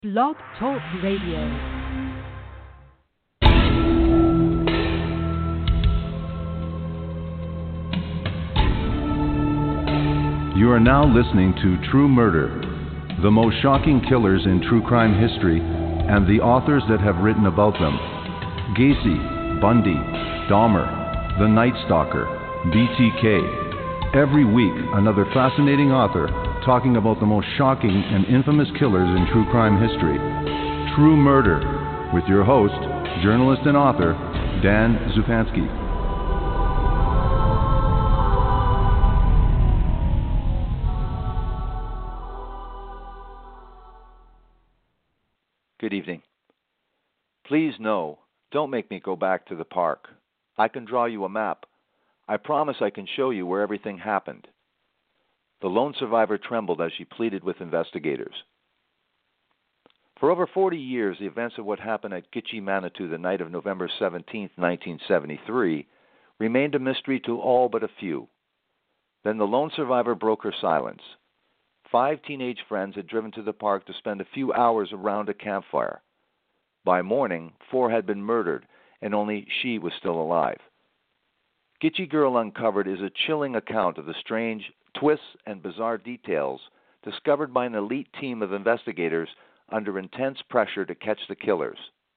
Blog Talk Radio. You are now listening to True Murder, the most shocking killers in true crime history and the authors that have written about them. Gacy, Bundy, Dahmer, The Night Stalker, BTK. Every week, another fascinating author talking about the most shocking and infamous killers in true crime history. True Murder, with your host, journalist and author, Dan Zupansky. Good evening. Please know, don't make me go back to the park. I can draw you a map. I promise I can show you where everything happened. The lone survivor trembled as she pleaded with investigators. For over 40 years, the events of what happened at Gitche Manitou the night of November 17, 1973, remained a mystery to all but a few. Then the lone survivor broke her silence. 5 teenage friends had driven to the park to spend a few hours around a campfire. By morning, 4 had been murdered, and only she was still alive. Gitche Girl Uncovered is a chilling account of the strange twists and bizarre details discovered by an elite team of investigators under intense pressure to catch the killers.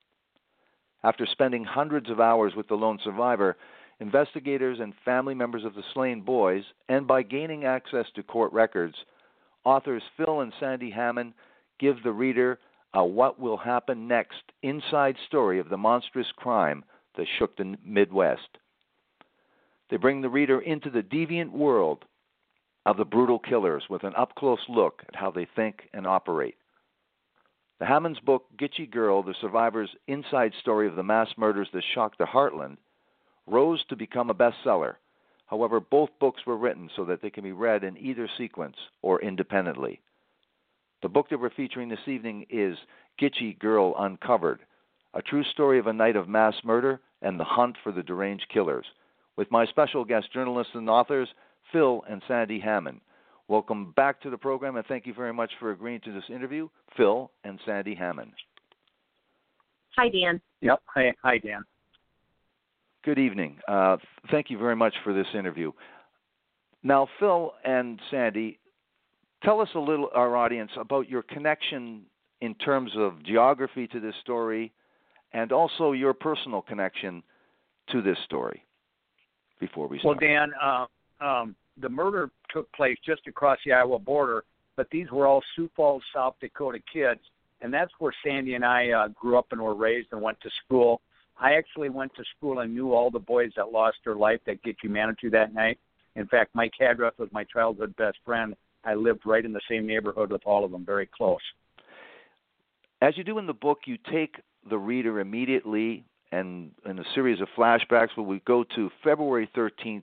After spending hundreds of hours with the lone survivor, investigators and family members of the slain boys, and by gaining access to court records, authors Phil and Sandy Hammond give the reader a what will happen next inside story of the monstrous crime that shook the Midwest. They bring the reader into the deviant world of the brutal killers with an up-close look at how they think and operate. The Hammond's book, Gitche Girl, the survivor's inside story of the mass murders that shocked the heartland, rose to become a bestseller. However, both books were written so that they can be read in either sequence or independently. The book that we're featuring this evening is Gitche Girl Uncovered, a true story of a night of mass murder and the hunt for the deranged killers, with my special guest journalists and authors, Phil and Sandy Hammond. Welcome back to the program, and thank you very much for agreeing to this interview, Phil and Sandy Hammond. Hi, Dan. Yep. Hi, Dan. Good evening. Thank you very much for this interview. Now, Phil and Sandy, tell us a little, our audience, about your connection in terms of geography to this story and also your personal connection to this story before we start. Well, Dan, the murder took place just across the Iowa border, but these were all Sioux Falls, South Dakota kids, and that's where Sandy and I grew up and were raised and went to school. I actually went to school and knew all the boys that lost their life at Gitche Manitou that night. In fact, Mike Hadruff was my childhood best friend. I lived right in the same neighborhood with all of them, very close. As you do in the book, you take the reader immediately and in a series of flashbacks where we go to February 13th,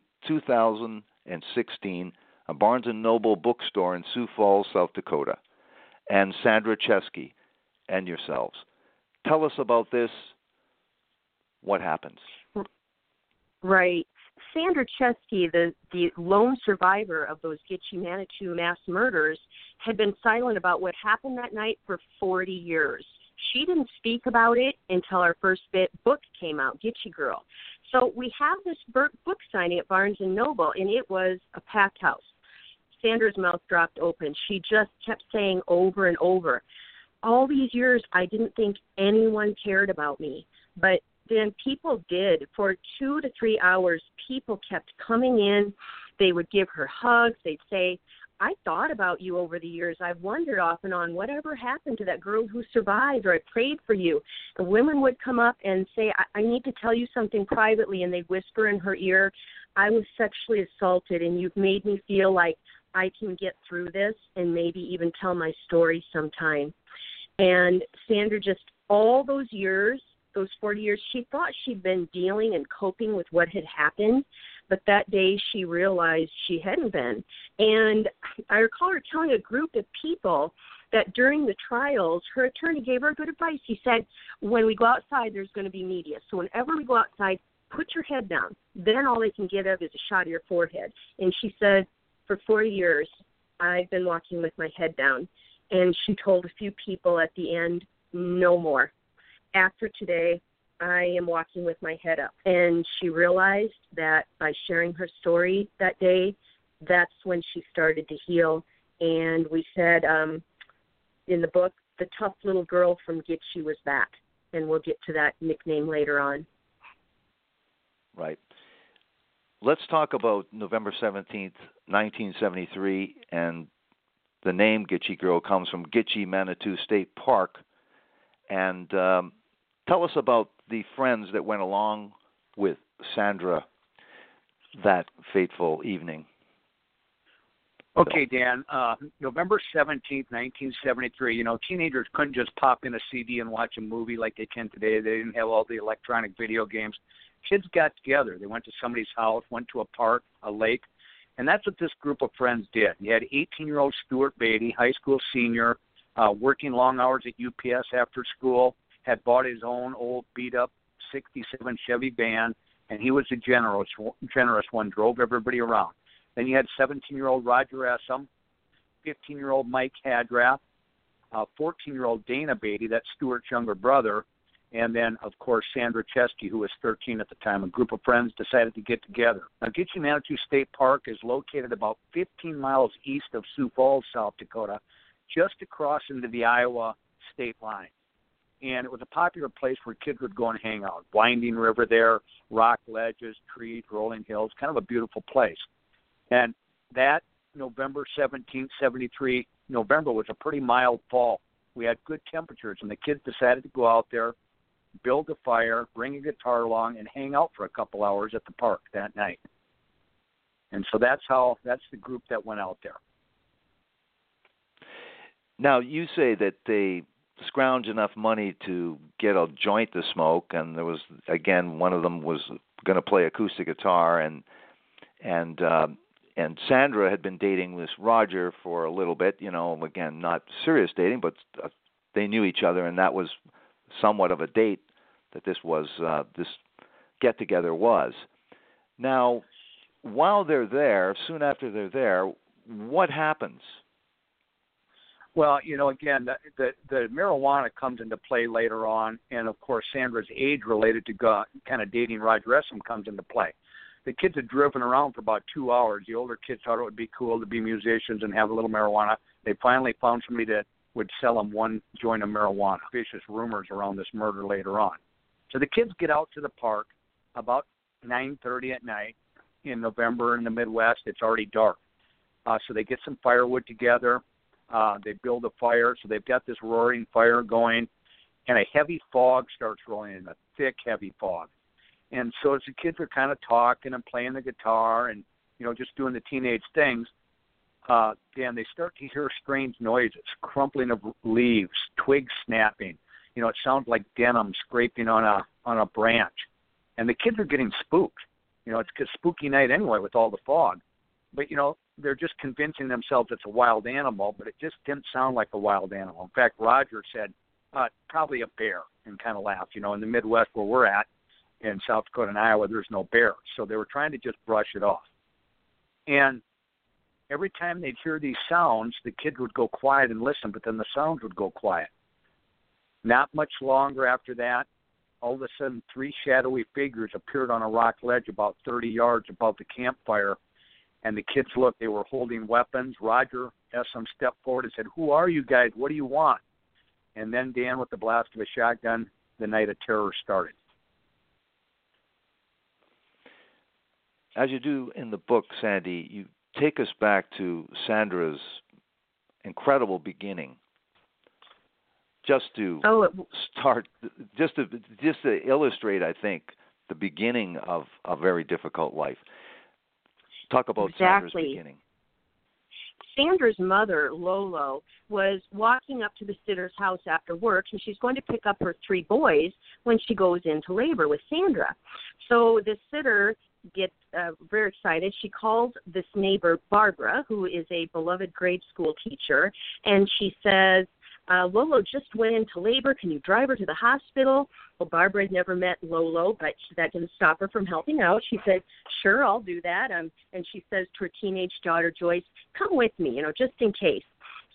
2016, a Barnes & Noble bookstore in Sioux Falls, South Dakota, and Sandra Chesky and yourselves. Tell us about this. What happens? Right. Sandra Chesky, the lone survivor of those Gitche Manitou mass murders, had been silent about what happened that night for 40 years. She didn't speak about it until our first book came out, Gitche Girl. So we have this book signing at Barnes & Noble, and it was a packed house. Sandra's mouth dropped open. She just kept saying over and over, all these years I didn't think anyone cared about me, but then people did. For 2 to 3 hours, people kept coming in. They would give her hugs. They'd say, I thought about you over the years. I've wondered off and on whatever happened to that girl who survived, or I prayed for you. The women would come up and say, I need to tell you something privately, and they'd whisper in her ear, I was sexually assaulted, and you've made me feel like I can get through this and maybe even tell my story sometime. And Sandra, just all those years, those 40 years, she thought she'd been dealing and coping with what had happened, but that day she realized she hadn't been. And I recall her telling a group of people that during the trials, her attorney gave her good advice. He said, when we go outside, there's going to be media. So whenever we go outside, put your head down. Then all they can get of is a shot of your forehead. And she said, for 40 years, I've been walking with my head down. And she told a few people at the end, no more. After today, I am walking with my head up. And she realized that by sharing her story that day, that's when she started to heal. And we said in the book, the tough little girl from Gitche was back. And we'll get to that nickname later on. Right. Let's talk about November 17th, 1973, and the name Gitche Girl comes from Gitche Manitou State Park. And tell us about the friends that went along with Sandra that fateful evening. Okay, Dan. November 17th, 1973. Teenagers couldn't just pop in a CD and watch a movie like they can today. They didn't have all the electronic video games. Kids got together. They went to somebody's house, went to a park, a lake, and that's what this group of friends did. You had 18-year-old Stuart Beatty, high school senior, working long hours at UPS after school, had bought his own old beat-up 67 Chevy van, and he was the generous one, drove everybody around. Then you had 17-year-old Roger Essam, 15-year-old Mike Hadrath, 14-year-old Dana Beatty, that's Stuart's younger brother, and then, of course, Sandra Chesky, who was 13 at the time. A group of friends decided to get together. Now, Gitche Manitou State Park is located about 15 miles east of Sioux Falls, South Dakota, just across into the Iowa state line. And it was a popular place where kids would go and hang out. Winding river there, rock ledges, trees, rolling hills, kind of a beautiful place. And that November 17th, 73, November was a pretty mild fall. We had good temperatures, and the kids decided to go out there, build a fire, bring a guitar along, and hang out for a couple hours at the park that night. And so that's the group that went out there. Now, you say that they scrounged enough money to get a joint to smoke, and there was, again, one of them was going to play acoustic guitar, and Sandra had been dating this Roger for a little bit, again, not serious dating, but they knew each other, and that was somewhat of a date that this get-together was. Now, while they're there, soon after they're there, what happens? Well, again, the marijuana comes into play later on, and, of course, Sandra's age related to kind of dating Roger Essam comes into play. The kids had driven around for about 2 hours. The older kids thought it would be cool to be musicians and have a little marijuana. They finally found somebody that would sell them one joint of marijuana. Vicious rumors around this murder later on. So the kids get out to the park about 9:30 at night. In November in the Midwest, it's already dark. So they get some firewood together. They build a fire. So they've got this roaring fire going, and a heavy fog starts rolling in, a thick, heavy fog. And so as the kids are kind of talking and playing the guitar and, just doing the teenage things, Dan, they start to hear strange noises, crumpling of leaves, twigs snapping. It sounds like denim scraping on a branch. And the kids are getting spooked. It's a spooky night anyway with all the fog. But, they're just convincing themselves it's a wild animal, but it just didn't sound like a wild animal. In fact, Roger said, probably a bear, and kind of laughed. In the Midwest where we're at, in South Dakota and Iowa, there's no bears. So they were trying to just brush it off. And every time they'd hear these sounds, the kids would go quiet and listen, but then the sounds would go quiet. Not much longer after that, all of a sudden, 3 shadowy figures appeared on a rock ledge about 30 yards above the campfire. And the kids looked. They were holding weapons. Roger Essam stepped forward and said, "Who are you guys? What do you want?" And then Dan, with the blast of a shotgun, the night of terror started. As you do in the book, Sandy, you take us back to Sandra's incredible beginning. Just to start, just to illustrate, I think, the beginning of a very difficult life. Talk about Sandra's beginning. Sandra's mother, Lolo, was walking up to the sitter's house after work, and she's going to pick up her 3 boys when she goes into labor with Sandra. So the sitter gets very excited. She calls this neighbor, Barbara, who is a beloved grade school teacher, and she says, Lolo just went into labor. Can you drive her to the hospital? Well, Barbara had never met Lolo, but that didn't stop her from helping out. She said, sure, I'll do that. And she says to her teenage daughter, Joyce, come with me, just in case.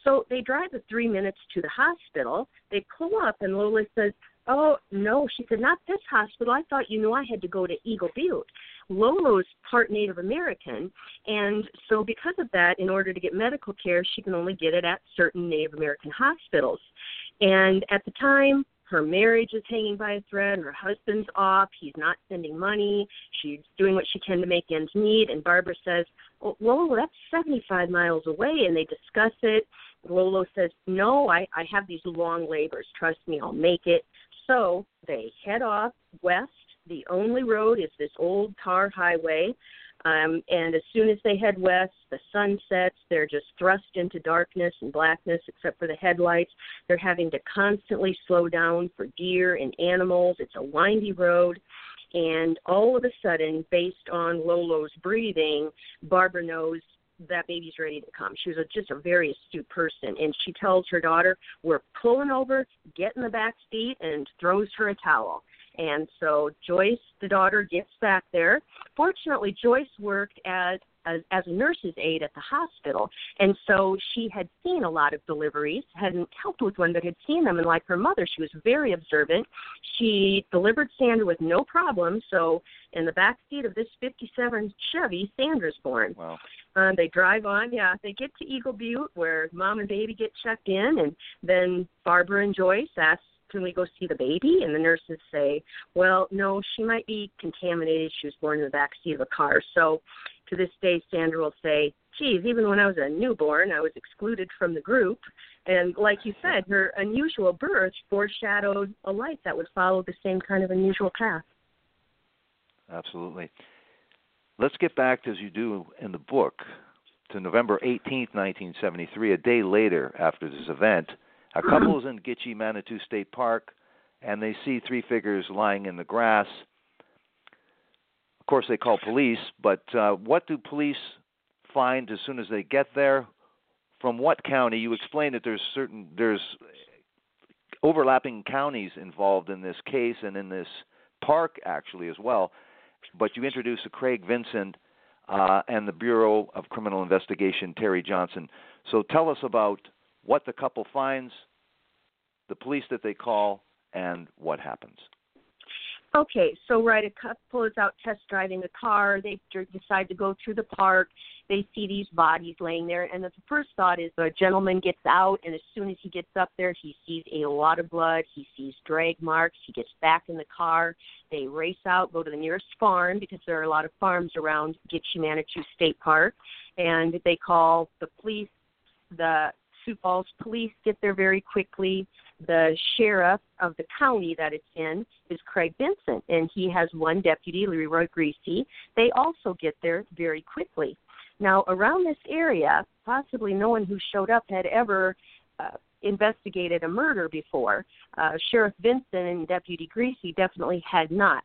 So they drive the 3 minutes to the hospital. They pull up, and Lola says, "Oh, no." She said, "Not this hospital. I thought you knew I had to go to Eagle Butte." Lolo's part Native American, and so because of that, in order to get medical care, she can only get it at certain Native American hospitals. And at the time, her marriage is hanging by a thread. Her husband's off. He's not sending money. She's doing what she can to make ends meet. And Barbara says, "Well, Lolo, that's 75 miles away." And they discuss it. Lolo says, "No, I have these long labors. Trust me, I'll make it." So they head off west. The only road is this old tar highway. And as soon as they head west, the sun sets. They're just thrust into darkness and blackness except for the headlights. They're having to constantly slow down for deer and animals. It's a windy road. And all of a sudden, based on Lolo's breathing, Barbara knows that baby's ready to come. She was just a very astute person. And she tells her daughter, "We're pulling over, get in the back seat," and throws her a towel. And so Joyce, the daughter, gets back there. Fortunately, Joyce worked as a nurse's aide at the hospital, and so she had seen a lot of deliveries, hadn't helped with one, but had seen them. And like her mother, she was very observant. She delivered Sandra with no problem. So in the back seat of this 57 Chevy, Sandra's born. Wow. They drive on. Yeah, they get to Eagle Butte where Mom and Baby get checked in, and then Barbara and Joyce ask, "Can we go see the baby?" And the nurses say, "Well, no, she might be contaminated. She was born in the back seat of a car." So to this day, Sandra will say, "Geez, even when I was a newborn, I was excluded from the group." And like you said, her unusual birth foreshadowed a life that would follow the same kind of unusual path. Absolutely. Let's get back, as you do in the book, to November 18th, 1973, a day later after this event. A couple is in Gitche Manitou State Park, and they see three figures lying in the grass. Of course, they call police, but what do police find as soon as they get there? From what county? You explained that there's overlapping counties involved in this case and in this park, actually, as well. But you introduce a Craig Vincent and the Bureau of Criminal Investigation, Terry Johnson. So tell us about what the couple finds, the police that they call, and what happens. Okay, so a couple is out test driving a car. They decide to go through the park. They see these bodies laying there, and the first thought is the gentleman gets out, and as soon as he gets up there, he sees a lot of blood. He sees drag marks. He gets back in the car. They race out, go to the nearest farm, because there are a lot of farms around Gitche Manitou State Park, and they call the police. The Sioux Falls police get there very quickly. The sheriff of the county that it's in is Craig Vincent, and he has one deputy, Leroy Greasy. They also get there very quickly. Now, around this area, possibly no one who showed up had ever investigated a murder before. Sheriff Vincent and Deputy Greasy definitely had not.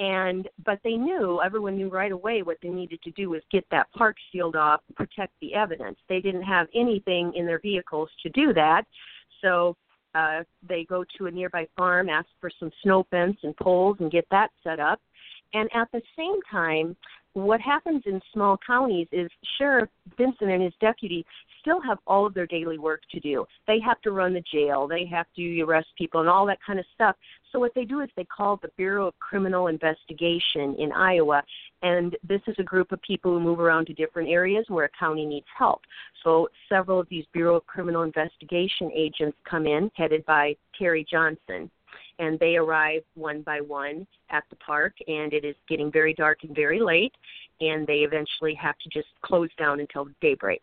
But everyone knew right away what they needed to do was get that park sealed off, protect the evidence. They didn't have anything in their vehicles to do that, so they go to a nearby farm, ask for some snow fence and poles, and get that set up. And at the same time, what happens in small counties is Sheriff Vincent and his deputy still have all of their daily work to do. They have to run the jail. They have to arrest people and all that kind of stuff. So what they do is they call the Bureau of Criminal Investigation in Iowa, and this is a group of people who move around to different areas where a county needs help. So several of these Bureau of Criminal Investigation agents come in, headed by Terry Johnson, and they arrive one by one at the park, and it is getting very dark and very late, and they eventually have to just close down until daybreak.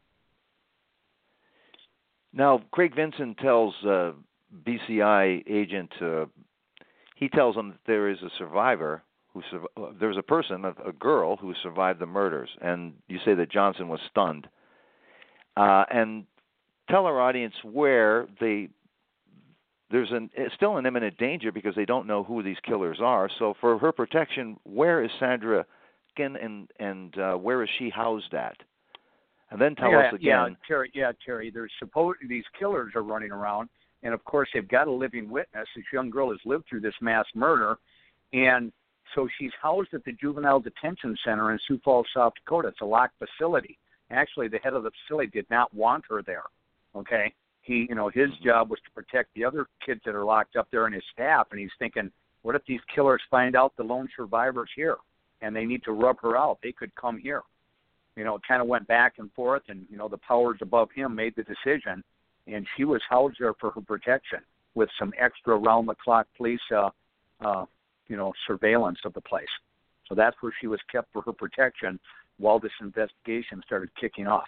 Now, Craig Vincent tells BCI agent, he tells him that there is a survivor, there's a person, a girl, who survived the murders, and you say that Johnson was stunned. And tell our audience where there's still an imminent danger because they don't know who these killers are. So for her protection, where is Sandra Ginn and where is she housed at? And then tell us again. Terry. There's these killers are running around, and of course they've got a living witness. This young girl has lived through this mass murder, and so she's housed at the Juvenile Detention Center in Sioux Falls, South Dakota. It's a locked facility. Actually, the head of the facility did not want her there. Okay, his job was to protect the other kids that are locked up there and his staff, and he's thinking, what if these killers find out the lone survivor's here and they need to rub her out? They could come here. It kind of went back and forth, and the powers above him made the decision, and she was housed there for her protection with some extra round-the-clock police, surveillance of the place. So that's where she was kept for her protection while this investigation started kicking off.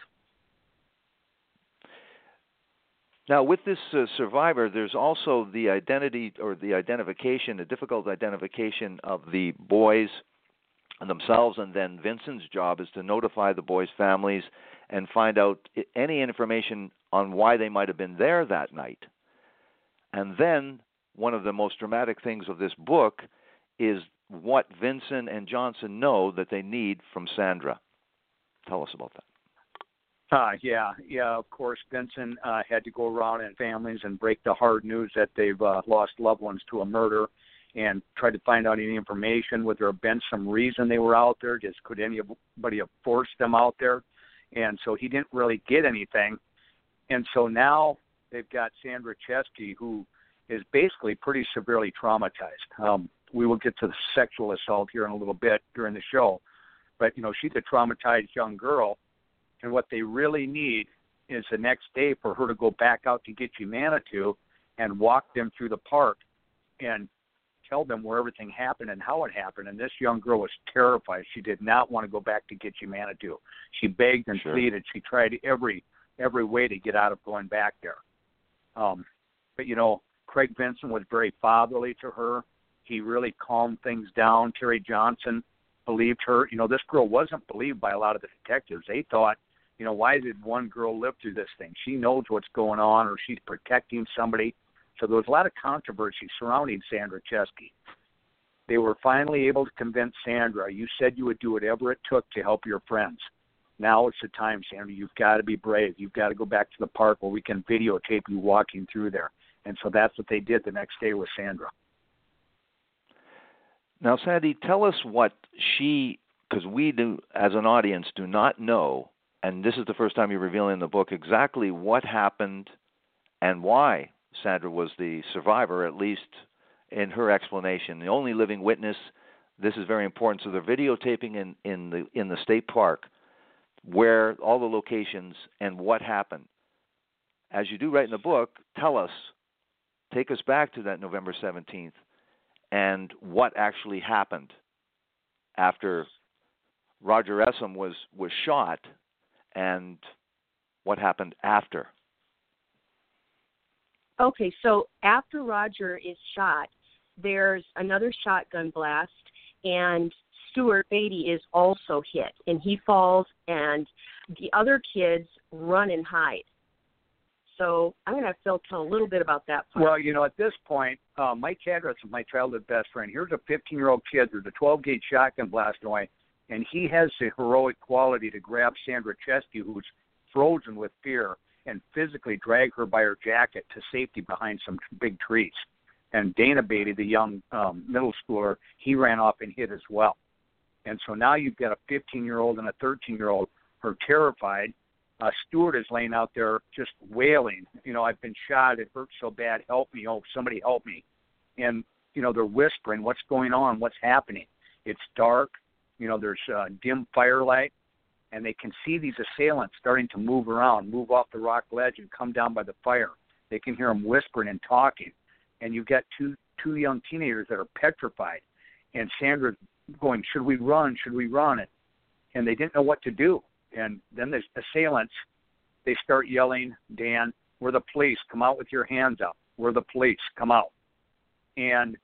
Now, with this survivor, there's also the identity or the identification, the difficult identification of the boys themselves, and then Vincent's job is to notify the boys' families and find out any information on why they might have been there that night. And then one of the most dramatic things of this book is what Vincent and Johnson know that they need from Sandra. Tell us about that. Of course, Vincent had to go around in families and break the hard news that they've lost loved ones to a murder, and try to find out any information. Would there have been some reason they were out there? Just could anybody have forced them out there? And so he didn't really get anything. And so now they've got Sandra Chesky, who is basically pretty severely traumatized. We will get to the sexual assault here in a little bit during the show. But, she's a traumatized young girl. And what they really need is the next day for her to go back out to Gitche Manitou and walk them through the park and tell them where everything happened and how it happened. And this young girl was terrified. She did not want to go back to Gitche Manitou. She begged and pleaded. She tried every way to get out of going back there. But, Craig Vincent was very fatherly to her. He really calmed things down. Terry Johnson believed her. This girl wasn't believed by a lot of the detectives. They thought, why did one girl live through this thing? She knows what's going on, or she's protecting somebody. So there was a lot of controversy surrounding Sandra Chesky. They were finally able to convince Sandra, you said you would do whatever it took to help your friends. Now it's the time, Sandra. You've got to be brave. You've got to go back to the park where we can videotape you walking through there. And so that's what they did the next day with Sandra. Now, Sandy, tell us what because we do, as an audience, do not know, and this is the first time you're revealing in the book exactly what happened and why Sandra was the survivor, at least in her explanation. The only living witness, this is very important. So they're videotaping in the state park where all the locations and what happened. As you do write in the book, tell us, take us back to that November 17th and what actually happened after Roger Essam was shot, and what happened after. Okay, so after Roger is shot, there's another shotgun blast, and Stuart Beatty is also hit, and he falls, and the other kids run and hide. So I'm going to have Phil tell a little bit about that part. Well, at this point, Mike Cadress is my childhood best friend. Here's a 15-year-old kid. There's a 12-gauge shotgun blast going, and he has the heroic quality to grab Sandra Chesky, who's frozen with fear, and physically drag her by her jacket to safety behind some big trees. And Dana Beatty, the young middle schooler, he ran off and hid as well. And so now you've got a 15-year-old and a 13-year-old who are terrified. Stuart is laying out there just wailing, I've been shot, it hurts so bad, help me, somebody help me. And, they're whispering, what's going on, what's happening? It's dark, there's dim firelight, and they can see these assailants starting to move around, move off the rock ledge and come down by the fire. They can hear them whispering and talking. And you've got two young teenagers that are petrified. And Sandra's going, should we run? Should we run? And they didn't know what to do. And then the assailants, they start yelling, Dan, we're the police. Come out with your hands up. We're the police. Come out. And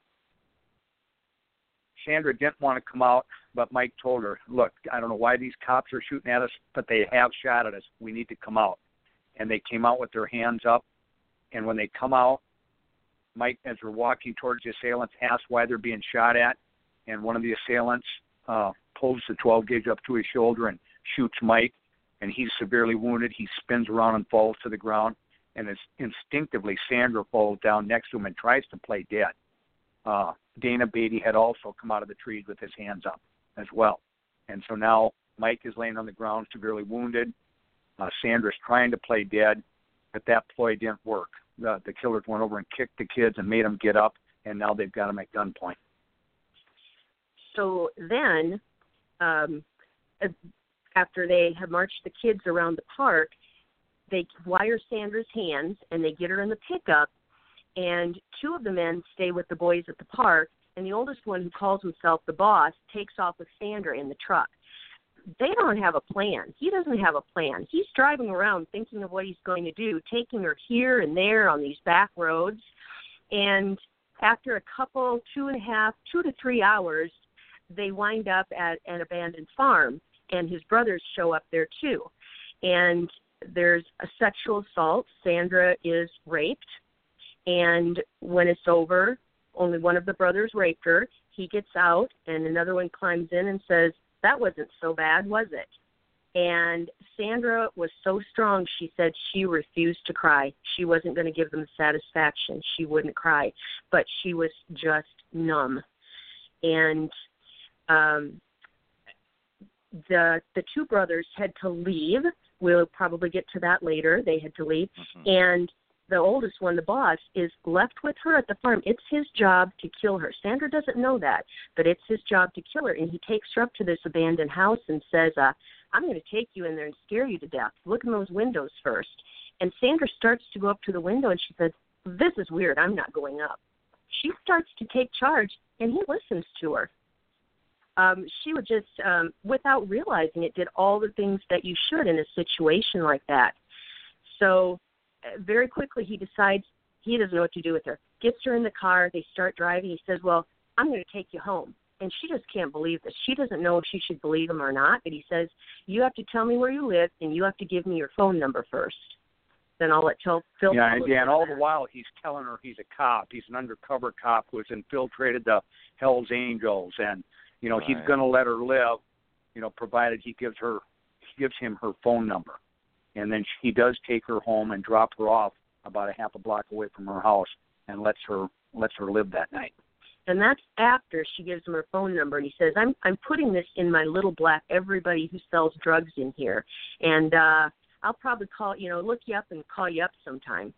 Sandra didn't want to come out, but Mike told her, look, I don't know why these cops are shooting at us, but they have shot at us. We need to come out. And they came out with their hands up. And when they come out, Mike, as they're walking towards the assailants, asks why they're being shot at. And one of the assailants pulls the 12-gauge up to his shoulder and shoots Mike, and he's severely wounded. He spins around and falls to the ground, and instinctively Sandra falls down next to him and tries to play dead. Dana Beatty had also come out of the trees with his hands up as well. And so now Mike is laying on the ground severely wounded. Sandra's trying to play dead. but that ploy didn't work. The killers went over and kicked the kids and made them get up, and now they've got them at gunpoint. So then, after they have marched the kids around the park, they wire Sandra's hands, and they get her in the pickup, and two of the men stay with the boys at the park, and the oldest one, who calls himself the boss, takes off with Sandra in the truck. They don't have a plan. He doesn't have a plan. He's driving around thinking of what he's going to do, taking her here and there on these back roads. And after a couple, 2 to 3 hours, they wind up at an abandoned farm, and his brothers show up there too. And there's a sexual assault. Sandra is raped. And when it's over, only one of the brothers raped her. He gets out, and another one climbs in and says, "That wasn't so bad, was it?" And Sandra was so strong, she said she refused to cry. She wasn't going to give them satisfaction. She wouldn't cry, but she was just numb. And the two brothers had to leave. We'll probably get to that later. They had to leave. Mm-hmm. And the oldest one, the boss, is left with her at the farm. It's his job to kill her. Sandra doesn't know that, but it's his job to kill her. And he takes her up to this abandoned house and says, I'm going to take you in there and scare you to death. Look in those windows first. And Sandra starts to go up to the window, and she says, "This is weird. I'm not going up." She starts to take charge, and he listens to her. She would just, without realizing it, did all the things that you should in a situation like that. So very quickly he decides he doesn't know what to do with her. Gets her in the car. They start driving. He says, "Well, I'm going to take you home." And she just can't believe this. She doesn't know if she should believe him or not. But he says, "You have to tell me where you live, and you have to give me your phone number first. Then I'll let Phil." Yeah, and all the while he's telling her he's a cop. He's an undercover cop who has infiltrated the Hells Angels, and right. He's going to let her live, provided he gives him her phone number. And then he does take her home and drop her off about a half a block away from her house and lets her live that night. And that's after she gives him her phone number. And he says, I'm putting this in my little black everybody who sells drugs in here. And I'll probably look you up and call you up sometime.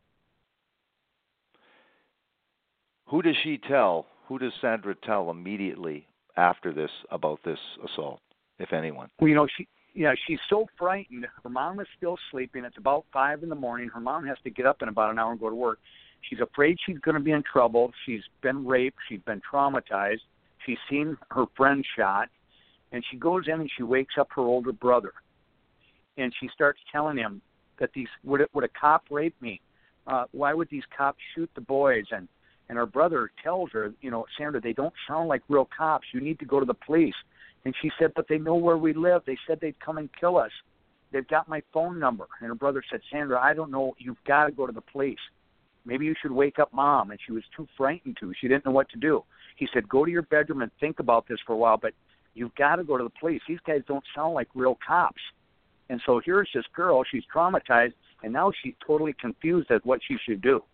Who does Sandra tell immediately after this about this assault, if anyone? Well, she's so frightened. Her mom is still sleeping. It's about 5 a.m. Her mom has to get up in about an hour and go to work. She's afraid she's going to be in trouble. She's been raped. She's been traumatized. She's seen her friend shot. And she goes in and she wakes up her older brother. And she starts telling him that would a cop rape me? Why would these cops shoot the boys? And her brother tells her, Sandra, they don't sound like real cops. You need to go to the police. And she said, but they know where we live. They said they'd come and kill us. They've got my phone number. And her brother said, Sandra, I don't know. You've got to go to the police. Maybe you should wake up Mom. And she was too frightened to. She didn't know what to do. He said, go to your bedroom and think about this for a while, but you've got to go to the police. These guys don't sound like real cops. And so here's this girl. She's traumatized, and now she's totally confused as what she should do.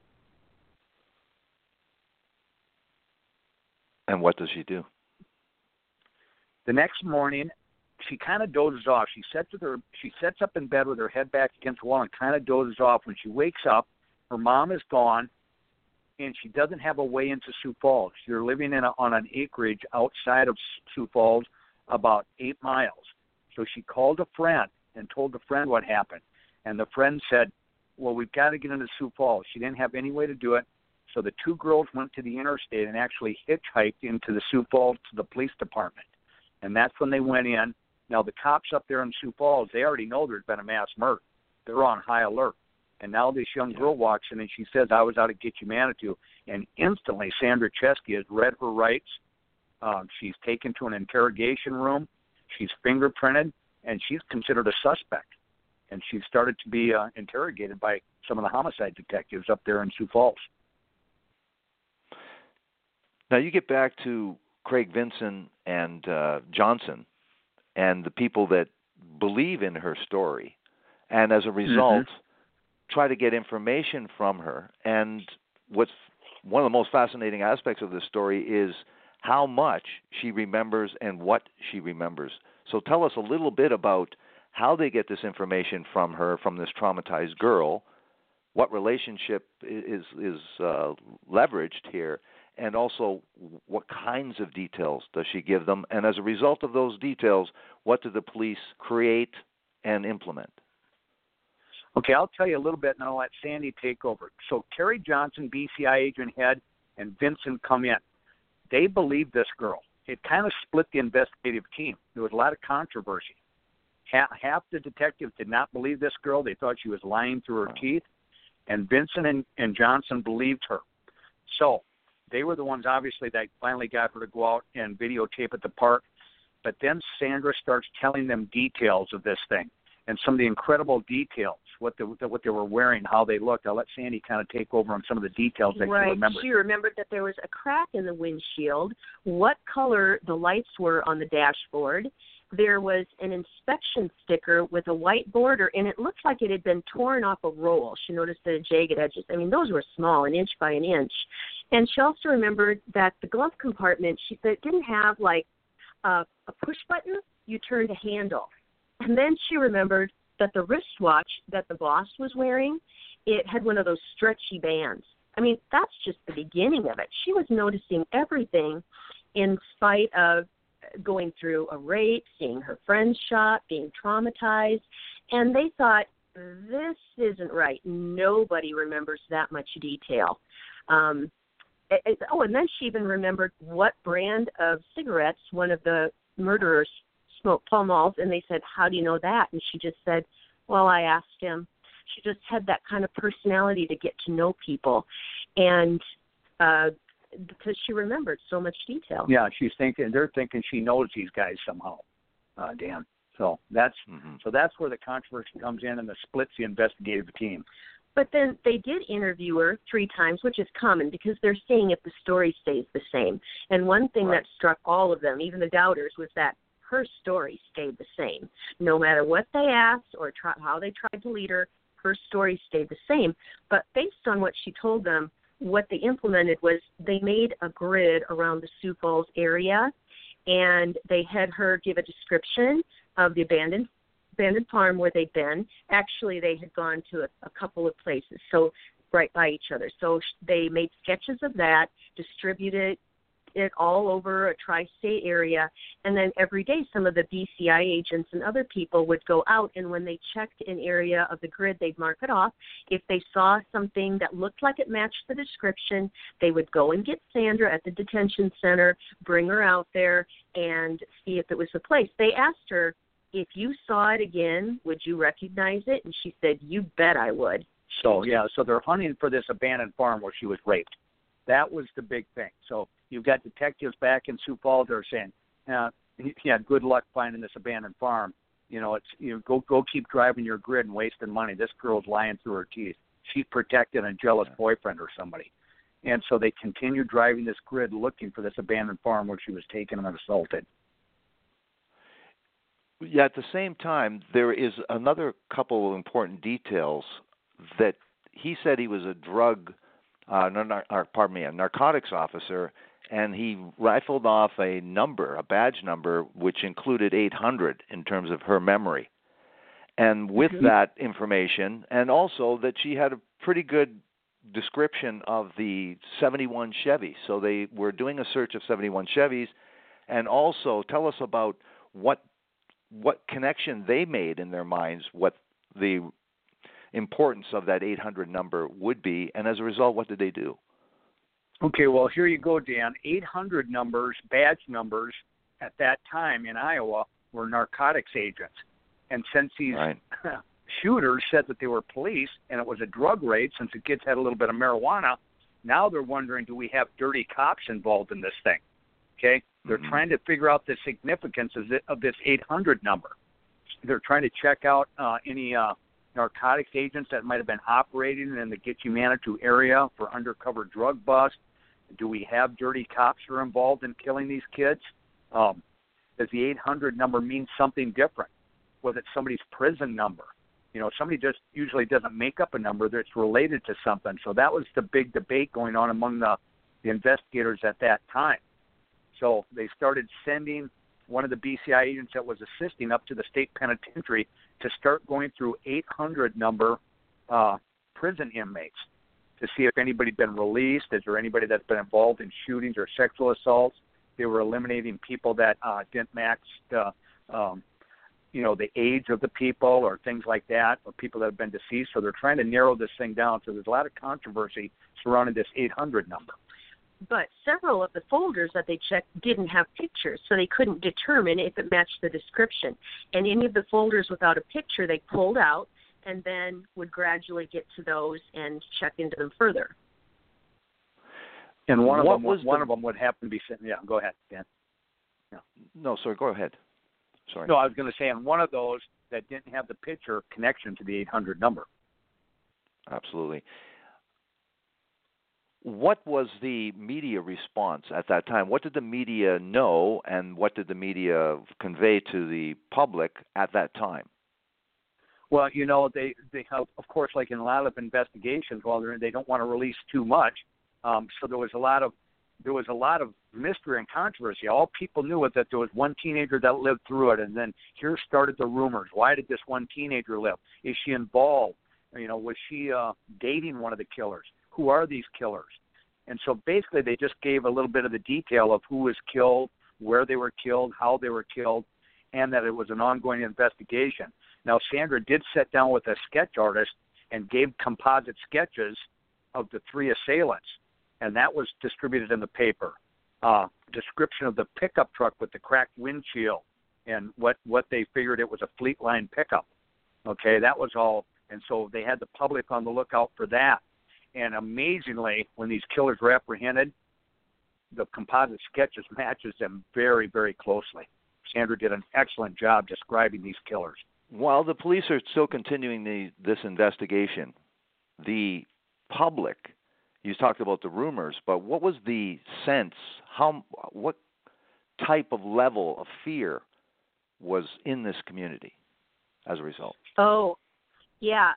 And what does she do? The next morning, she kind of dozes off. She sets up in bed with her head back against the wall and kind of dozes off. When she wakes up, her mom is gone, and she doesn't have a way into Sioux Falls. They're living on an acreage outside of Sioux Falls, about 8 miles. So she called a friend and told the friend what happened. And the friend said, well, we've got to get into Sioux Falls. She didn't have any way to do it. So the two girls went to the interstate and actually hitchhiked into the Sioux Falls to the police department. And that's when they went in. Now, the cops up there in Sioux Falls, they already know there's been a mass murder. They're on high alert. And now this young girl walks in and she says, I was out at Gitche Manitou. And instantly, Sandra Chesky has read her rights. She's taken to an interrogation room. She's fingerprinted, and she's considered a suspect. And she's started to be interrogated by some of the homicide detectives up there in Sioux Falls. Now, you get back to Craig Vinson and Johnson and the people that believe in her story, and as a result, try to get information from her. And what's one of the most fascinating aspects of this story is how much she remembers and what she remembers. So tell us a little bit about how they get this information from her, from this traumatized girl, what relationship is leveraged here, and also what kinds of details does she give them? And as a result of those details, what do the police create and implement? Okay, I'll tell you a little bit, and I'll let Sandy take over. So Terry Johnson, BCI agent head, and Vincent come in. They believed this girl. It kind of split the investigative team. There was a lot of controversy. Half the detectives did not believe this girl. They thought she was lying through her teeth. And Vincent and Johnson believed her. So they were the ones, obviously, that finally got her to go out and videotape at the park. But then Sandra starts telling them details of this thing and some of the incredible details, what they were wearing, how they looked. I'll let Sandy kind of take over on some of the details that she remembered. She remembered that there was a crack in the windshield, what color the lights were on the dashboard. There was an inspection sticker with a white border, and it looked like it had been torn off a roll. She noticed the jagged edges. I mean, those were small, an inch by an inch. And she also remembered that the glove compartment, she said, didn't have like a push button. You turned a handle. And then she remembered that the wristwatch that the boss was wearing, it had one of those stretchy bands. I mean, that's just the beginning of it. She was noticing everything in spite of going through a rape, seeing her friends shot, being traumatized. And they thought, this isn't right. Nobody remembers that much detail. And then she even remembered what brand of cigarettes one of the murderers smoked, Pall Malls, and they said, how do you know that? And she just said, well, I asked him. She just had that kind of personality to get to know people, and because she remembered so much detail. Yeah, they're thinking she knows these guys somehow, Dan. So that's where the controversy comes in and the splits the investigative team. But then they did interview her 3 times, which is common because they're saying if the story stays the same. And one thing that struck all of them, even the doubters, was that her story stayed the same. No matter what they asked or how they tried to lead her, her story stayed the same. But based on what she told them, what they implemented was they made a grid around the Sioux Falls area, and they had her give a description of the abandoned farm where they'd been. Actually, they had gone to a couple of places, so right by each other. So they made sketches of that, distributed it all over a tri-state area, and then every day some of the BCI agents and other people would go out, and when they checked an area of the grid, they'd mark it off. If they saw something that looked like it matched the description, they would go and get Sandra at the detention center, bring her out there, and see if it was the place. They asked her, if you saw it again, would you recognize it? And she said, you bet I would. So they're hunting for this abandoned farm where she was raped. That was the big thing. So you've got detectives back in Sioux Falls that are saying, good luck finding this abandoned farm. Go keep driving your grid and wasting money. This girl's lying through her teeth. She's protecting a jealous boyfriend or somebody. And so they continue driving this grid looking for this abandoned farm where she was taken and assaulted. Yeah, at the same time, there is another couple of important details that he said he was a narcotics officer, and he rifled off a badge number, which included 800 in terms of her memory. And with that information, and also that she had a pretty good description of the 71 Chevy. So they were doing a search of 71 Chevys, and also tell us about what connection they made in their minds, what the importance of that 800 number would be, and as a result, what did they do? Okay, well, here you go, Dan. 800 numbers, badge numbers, at that time in Iowa were narcotics agents. And since these shooters said that they were police and it was a drug raid, since the kids had a little bit of marijuana, now they're wondering, do we have dirty cops involved in this thing? Okay? They're trying to figure out the significance of this 800 number. They're trying to check out any narcotics agents that might have been operating in the Gitche Manitou area for undercover drug bust. Do we have dirty cops who are involved in killing these kids? Does the 800 number mean something different? Was it somebody's prison number? Somebody just usually doesn't make up a number that's related to something. So that was the big debate going on among the investigators at that time. So they started sending one of the BCI agents that was assisting up to the state penitentiary to start going through 800 number prison inmates to see if anybody had been released. Is there anybody that's been involved in shootings or sexual assaults? They were eliminating people that didn't match the age of the people or things like that, or people that have been deceased. So they're trying to narrow this thing down. So there's a lot of controversy surrounding this 800 number. But several of the folders that they checked didn't have pictures, so they couldn't determine if it matched the description. And any of the folders without a picture, they pulled out and then would gradually get to those and check into them further. And one of them would happen to be sitting. Yeah, go ahead, Dan. Yeah. No, sorry, go ahead. Sorry. No, I was going to say, and one of those that didn't have the picture connection to the 800 number. Absolutely. What was the media response at that time? What did the media know, and what did the media convey to the public at that time? Well, they have, of course, like in a lot of investigations, they don't want to release too much. So there was a lot of mystery and controversy. All people knew was that there was one teenager that lived through it, and then here started the rumors. Why did this one teenager live? Is she involved? Was she dating one of the killers? Who are these killers? And so basically they just gave a little bit of the detail of who was killed, where they were killed, how they were killed, and that it was an ongoing investigation. Now, Sandra did sit down with a sketch artist and gave composite sketches of the three assailants, and that was distributed in the paper. Description of the pickup truck with the cracked windshield and what they figured it was a Fleet Line pickup. Okay, that was all. And so they had the public on the lookout for that. And amazingly, when these killers were apprehended, the composite sketches matches them very, very closely. Sandra did an excellent job describing these killers. While the police are still continuing this investigation, the public, you talked about the rumors, but what was the sense, what type of level of fear was in this community as a result? Oh, yeah.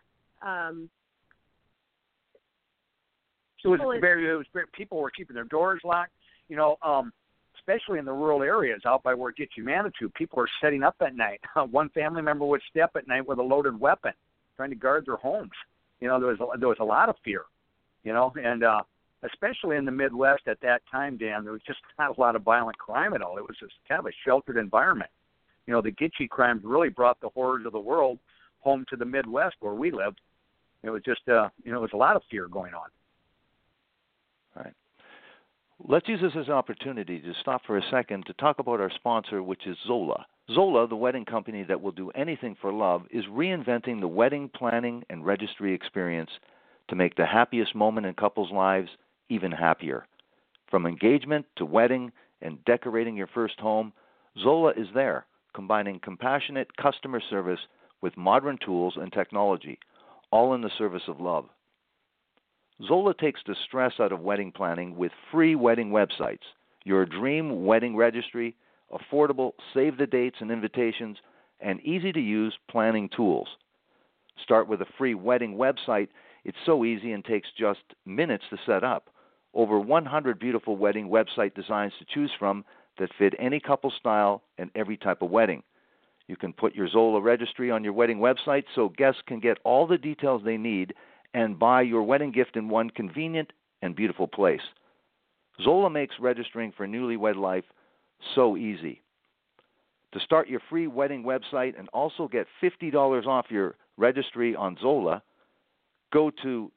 People were keeping their doors locked, especially in the rural areas out by where Gitche Manitou. People were setting up at night. One family member would step at night with a loaded weapon, trying to guard their homes. There was a lot of fear, and especially in the Midwest at that time, Dan, there was just not a lot of violent crime at all. It was just kind of a sheltered environment. The Gitche crimes really brought the horrors of the world home to the Midwest where we lived. It was just, it was a lot of fear going on. All right. Let's use this as an opportunity to stop for a second to talk about our sponsor, which is Zola. Zola, the wedding company that will do anything for love, is reinventing the wedding planning and registry experience to make the happiest moment in couples' lives even happier. From engagement to wedding and decorating your first home, Zola is there, combining compassionate customer service with modern tools and technology, all in the service of love. Zola takes the stress out of wedding planning with free wedding websites, your dream wedding registry, affordable save-the-dates and invitations, and easy-to-use planning tools. Start with a free wedding website. It's so easy and takes just minutes to set up. Over 100 beautiful wedding website designs to choose from that fit any couple style and every type of wedding. You can put your Zola registry on your wedding website so guests can get all the details they need and buy your wedding gift in one convenient and beautiful place. Zola makes registering for newlywed life so easy. To start your free wedding website and also get $50 off your registry on Zola, go to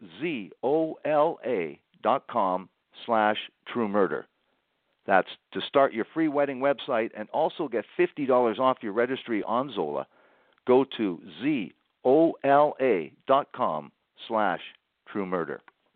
zola.com/truemurder. That's to start your free wedding website and also get $50 off your registry on Zola. Go to zola.com/truemurder.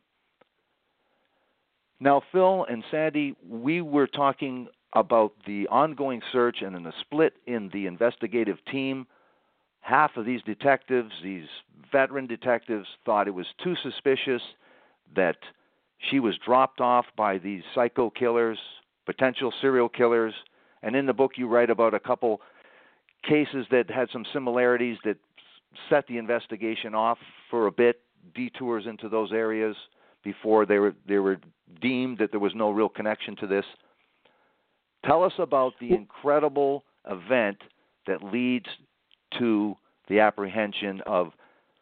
Now, Phil and Sandy, we were talking about the ongoing search and in the split in the investigative team. Half of these detectives, these veteran detectives, thought it was too suspicious that she was dropped off by these psycho killers, potential serial killers. And in the book you write about a couple cases that had some similarities that set the investigation off for a bit, detours into those areas before they were deemed that there was no real connection to this. Tell us about the incredible event that leads to the apprehension of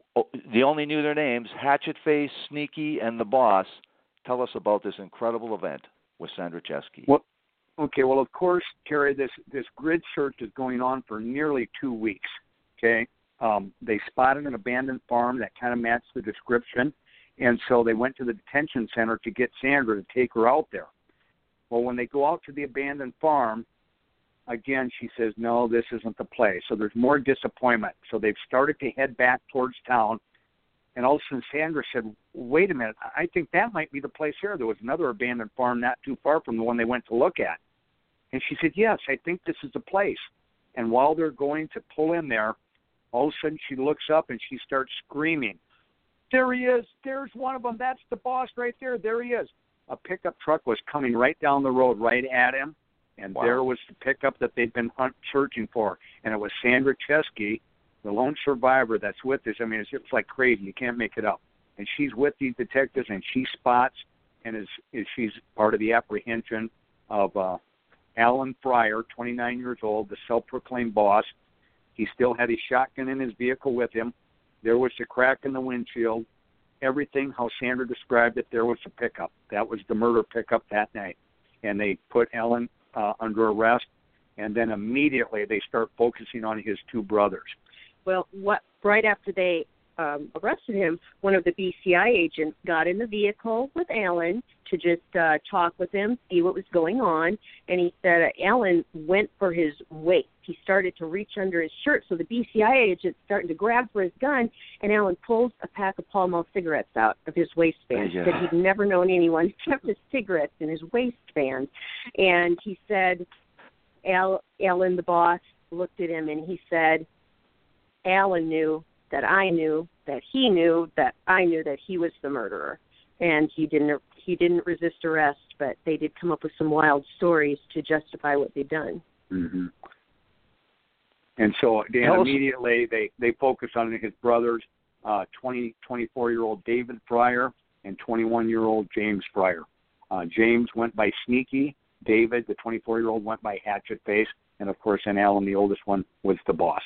Oh, they only knew their names: Hatchet Face, Sneaky, and the Boss. Tell us about this incredible event with Sandra Chesky. Well, okay. Well, of course, Terry, this grid search is going on for nearly 2 weeks. Okay. They spotted an abandoned farm that kind of matched the description, and so they went to the detention center to get Sandra to take her out there. Well, when they go out to the abandoned farm, again, she says, no, this isn't the place. So there's more disappointment. So they've started to head back towards town. And all of a sudden, Sandra said, wait a minute, I think that might be the place here. There was another abandoned farm not too far from the one they went to look at. And she said, yes, I think this is the place. And while they're going to pull in there, all of a sudden she looks up and she starts screaming, there he is. There's one of them. That's the boss right there. There he is. A pickup truck was coming right down the road right at him. And Wow. There was the pickup that they'd been searching for. And it was Sandra Chesky, the lone survivor that's with us. I mean, it's just like crazy. You can't make it up. And she's with these detectives, and she spots and she's part of the apprehension of Alan Fryer, 29 years old, the self-proclaimed boss. He still had his shotgun in his vehicle with him. There was a crack in the windshield. Everything, how Sandra described it, there was a pickup. That was the murder pickup that night. And they put Alan under arrest, and then immediately they start focusing on his two brothers. Well, right after they arrested him, one of the BCI agents got in the vehicle with Alan to just talk with him, see what was going on, and he said Alan went for his waist. He started to reach under his shirt, so the BCI agent's starting to grab for his gun, and Alan pulls a pack of Pall Mall cigarettes out of his waistband. Yeah. He said he'd never known anyone who kept his cigarettes in his waistband. And he said, Alan, the boss, looked at him, and he said, Alan knew that I knew that he knew that I knew that he was the murderer, and he didn't resist arrest. But they did come up with some wild stories to justify what they'd done. Mm-hmm. And so immediately they focus on his brothers, 24-year-old David Fryer and 21-year-old James Fryer. James went by Sneaky. David, the 24-year-old, went by Hatchet Face, and of course, and Alan, the oldest one, was the boss.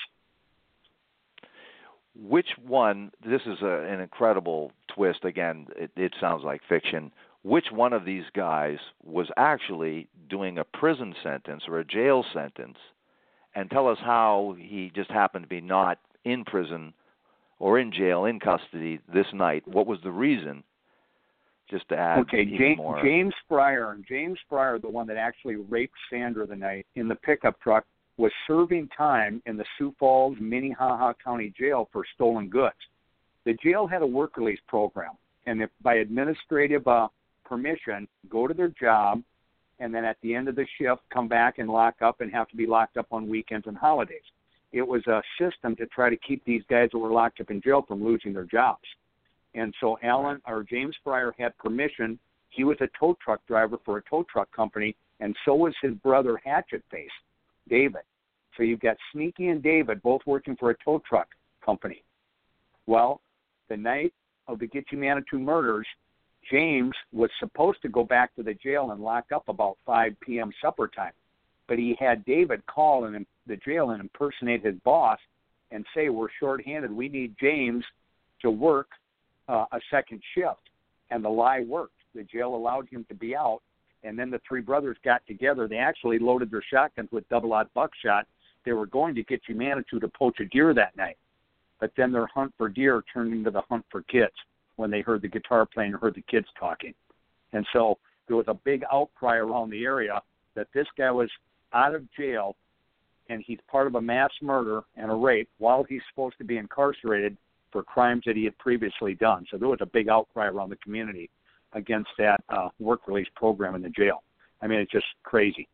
Which one, this is an incredible twist, again, it sounds like fiction, which one of these guys was actually doing a prison sentence or a jail sentence? And tell us how he just happened to be not in prison or in jail, in custody this night. What was the reason? Just to add even more. James Fryer, the one that actually raped Sandra the night in the pickup truck, was serving time in the Sioux Falls, Minnehaha County Jail for stolen goods. The jail had a work release program, and if by administrative permission, go to their job, and then at the end of the shift, come back and lock up and have to be locked up on weekends and holidays. It was a system to try to keep these guys that were locked up in jail from losing their jobs. And so James Fryer had permission. He was a tow truck driver for a tow truck company, and so was his brother Hatchet Face, David. So you've got Sneaky and David both working for a tow truck company. Well, the night of the Gitche Manitou murders, James was supposed to go back to the jail and lock up about 5 p.m. supper time. But he had David call in the jail and impersonate his boss and say, we're shorthanded. We need James to work a second shift. And the lie worked. The jail allowed him to be out. And then the three brothers got together. They actually loaded their shotguns with double-aught buckshot. They were going to Gitche Manitou to poach a deer that night. But then their hunt for deer turned into the hunt for kids when they heard the guitar playing and heard the kids talking. And so there was a big outcry around the area that this guy was out of jail and he's part of a mass murder and a rape while he's supposed to be incarcerated for crimes that he had previously done. So there was a big outcry around the community against that work release program in the jail. I mean, it's just crazy.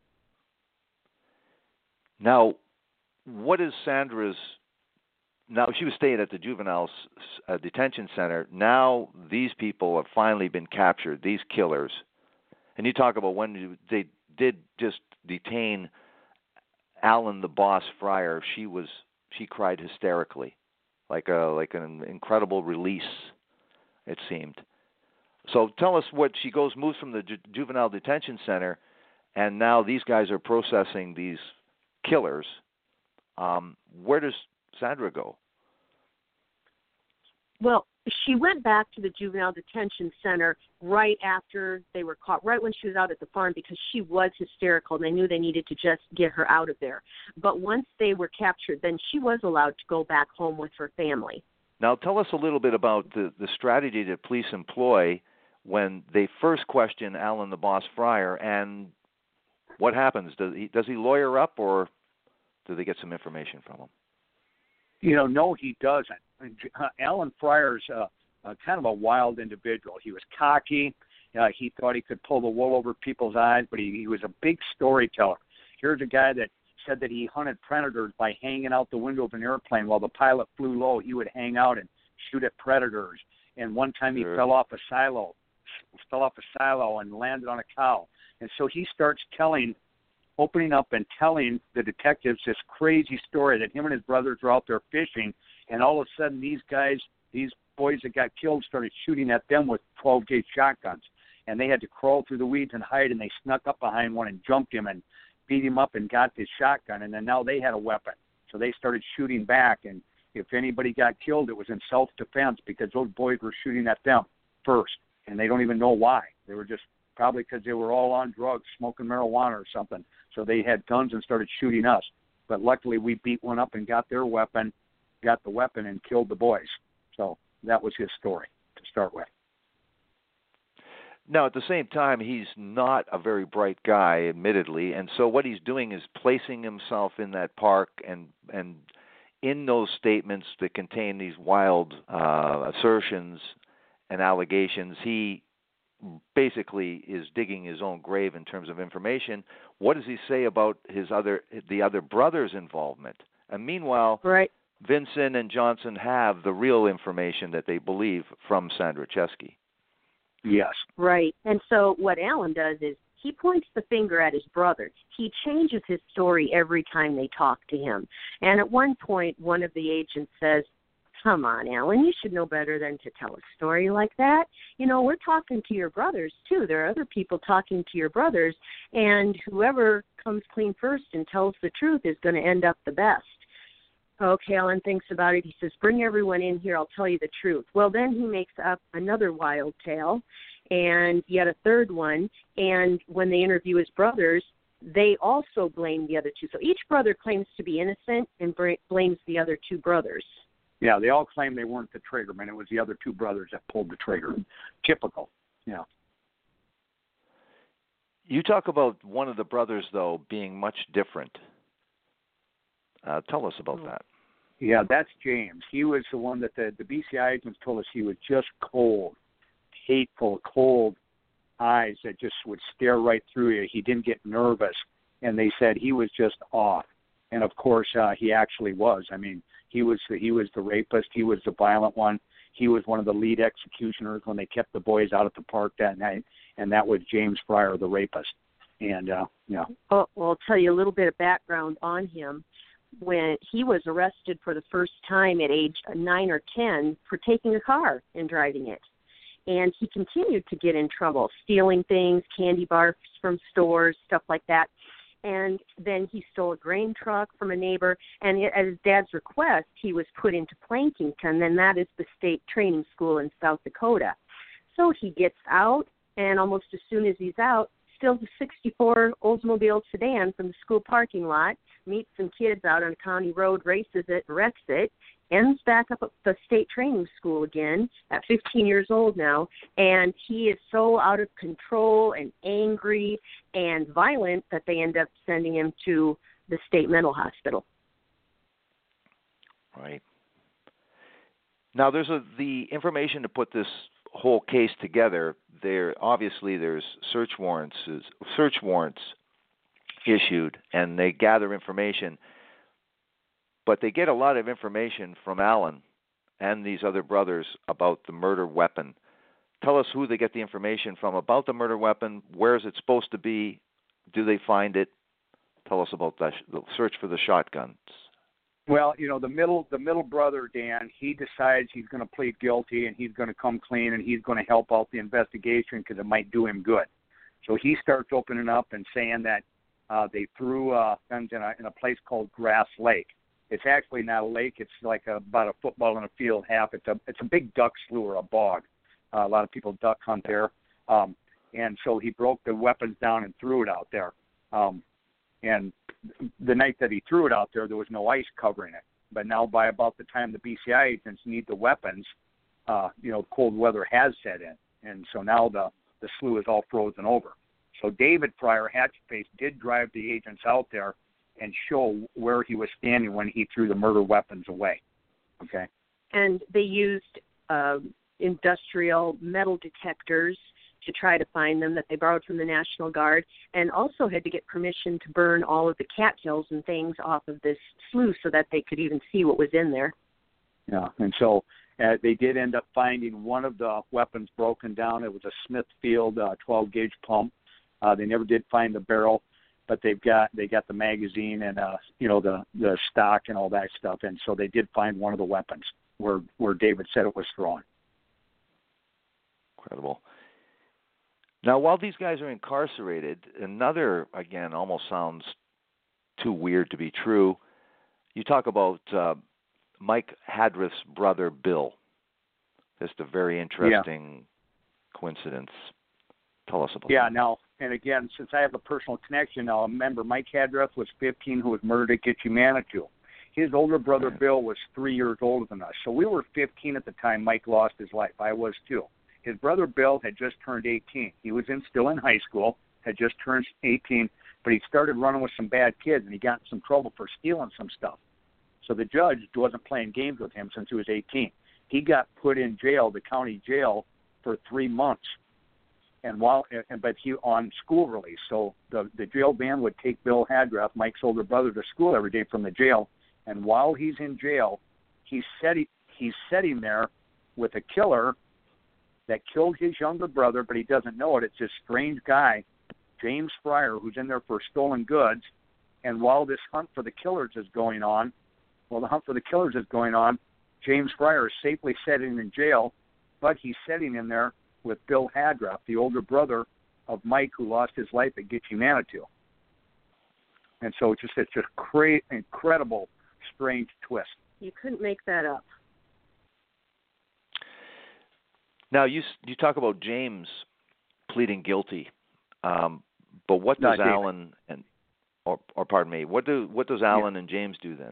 Now, what is Sandra's... Now, she was staying at the juvenile detention center. Now these people have finally been captured, these killers. And you talk about when they did just detain Alan the Boss Fryer, she cried hysterically, like an incredible release, it seemed. So tell us what she moves from the juvenile detention center, and now these guys are processing these killers. Where does Sandra go? Well, she went back to the juvenile detention center right after they were caught, right when she was out at the farm, because she was hysterical and they knew they needed to just get her out of there. But once they were captured, then she was allowed to go back home with her family. Now, tell us a little bit about the strategy that police employ when they first question Alan the Boss Fryer, and what happens? Does he lawyer up, or do they get some information from him? No, he doesn't. Alan Fryer's kind of a wild individual. He was cocky. He thought he could pull the wool over people's eyes, but he was a big storyteller. Here's a guy that said that he hunted predators by hanging out the window of an airplane while the pilot flew low. He would hang out and shoot at predators. And one time he fell off a silo and landed on a cow. And so he starts opening up and telling the detectives this crazy story that him and his brothers were out there fishing, and all of a sudden these boys that got killed started shooting at them with 12-gauge shotguns. And they had to crawl through the weeds and hide, and they snuck up behind one and jumped him and beat him up and got this shotgun. And then now they had a weapon. So they started shooting back, and if anybody got killed, it was in self-defense because those boys were shooting at them first, and they don't even know why. They were just probably because they were all on drugs, smoking marijuana or something. So they had guns and started shooting us. But luckily we beat one up and got the weapon and killed the boys. So that was his story to start with. Now, at the same time, he's not a very bright guy, admittedly, and so what he's doing is placing himself in that park, and in those statements that contain these wild assertions and allegations, he basically is digging his own grave in terms of information. What does he say about the other brothers' involvement? And meanwhile, right, Vinson and Johnson have the real information that they believe from Sandra Chesky. Yes. Right. And so what Alan does is he points the finger at his brother. He changes his story every time they talk to him. And at one point, one of the agents says, "Come on, Alan, you should know better than to tell a story like that. We're talking to your brothers, too. There are other people talking to your brothers, and whoever comes clean first and tells the truth is going to end up the best." Okay, Alan thinks about it. He says, "Bring everyone in here. I'll tell you the truth." Well, then he makes up another wild tale and yet a third one. And when they interview his brothers, they also blame the other two. So each brother claims to be innocent and blames the other two brothers. Yeah, they all claim they weren't the triggermen. It was the other two brothers that pulled the trigger. Typical, yeah. You talk about one of the brothers, though, being much different. Tell us about that. Yeah, that's James. He was the one that the BCI agents told us he was just cold, hateful, cold eyes that just would stare right through you. He didn't get nervous, and they said he was just off. And, of course, he actually was. I mean, he was the rapist. He was the violent one. He was one of the lead executioners when they kept the boys out at the park that night, and that was James Fryer, the rapist. And, yeah. Well, I'll tell you a little bit of background on him. When he was arrested for the first time at age 9 or 10 for taking a car and driving it. And he continued to get in trouble, stealing things, candy bars from stores, stuff like that. And then he stole a grain truck from a neighbor. And at his dad's request, he was put into Plankington, and that is the state training school in South Dakota. So he gets out, and almost as soon as he's out, steals a 64 Oldsmobile sedan from the school parking lot, meets some kids out on a county road, races it, wrecks it, ends back up at the state training school again at 15 years old now, and he is so out of control and angry and violent that they end up sending him to the state mental hospital. Right. Now, there's the information to put this whole case together. There's search warrants issued, and they gather information, but they get a lot of information from Alan and these other brothers about the murder weapon. Tell us who they get the information from about the murder weapon. Where is it supposed to be? Do they find it? Tell us about the search for the shotguns. Well, the middle brother, Dan, he decides he's going to plead guilty and he's going to come clean and he's going to help out the investigation because it might do him good. So he starts opening up and saying that they threw guns in a place called Grass Lake. It's actually not a lake. It's like about a football in a field half. It's a big duck slough or a bog. A lot of people duck hunt there. And so he broke the weapons down and threw it out there. And the night that he threw it out there was no ice covering it. But now by about the time the BCI agents need the weapons, cold weather has set in. And so now the slough is all frozen over. So David Fryer, Hatchetface, did drive the agents out there and show where he was standing when he threw the murder weapons away. Okay. And they used industrial metal detectors to try to find them that they borrowed from the National Guard, and also had to get permission to burn all of the cattails and things off of this slough so that they could even see what was in there. Yeah, and so they did end up finding one of the weapons broken down. It was a Smithfield 12-gauge pump. They never did find the barrel, but they got the magazine and the stock and all that stuff, and so they did find one of the weapons where David said it was thrown. Incredible. Now, while these guys are incarcerated, another, again, almost sounds too weird to be true. You talk about Mike Hadriff's brother, Bill. Just a very interesting coincidence. Tell us about that. Yeah, now, and again, since I have a personal connection now, remember, Mike Hadriff was 15 who was murdered at Gitche Manitou. His older brother, Bill, was 3 years older than us. So we were 15 at the time Mike lost his life. I was too. His brother Bill had just turned 18. He was still in high school, had just turned 18, but he started running with some bad kids, and he got in some trouble for stealing some stuff. So the judge wasn't playing games with him since he was 18. He got put in jail, the county jail, for 3 months, but he on school release. So the jail band would take Bill Hadriff, Mike's older brother, to school every day from the jail, and while he's in jail, he's sitting there with a killer that killed his younger brother, but he doesn't know it. It's this strange guy, James Fryer, who's in there for stolen goods. And while this hunt for the killers is going on, James Fryer is safely sitting in jail, but he's sitting in there with Bill Hadriff, the older brother of Mike, who lost his life at Gitche Manitou. And so it's just incredible, strange twist. You couldn't make that up. Now, you talk about James pleading guilty, but what does Alan what does Alan and James do then?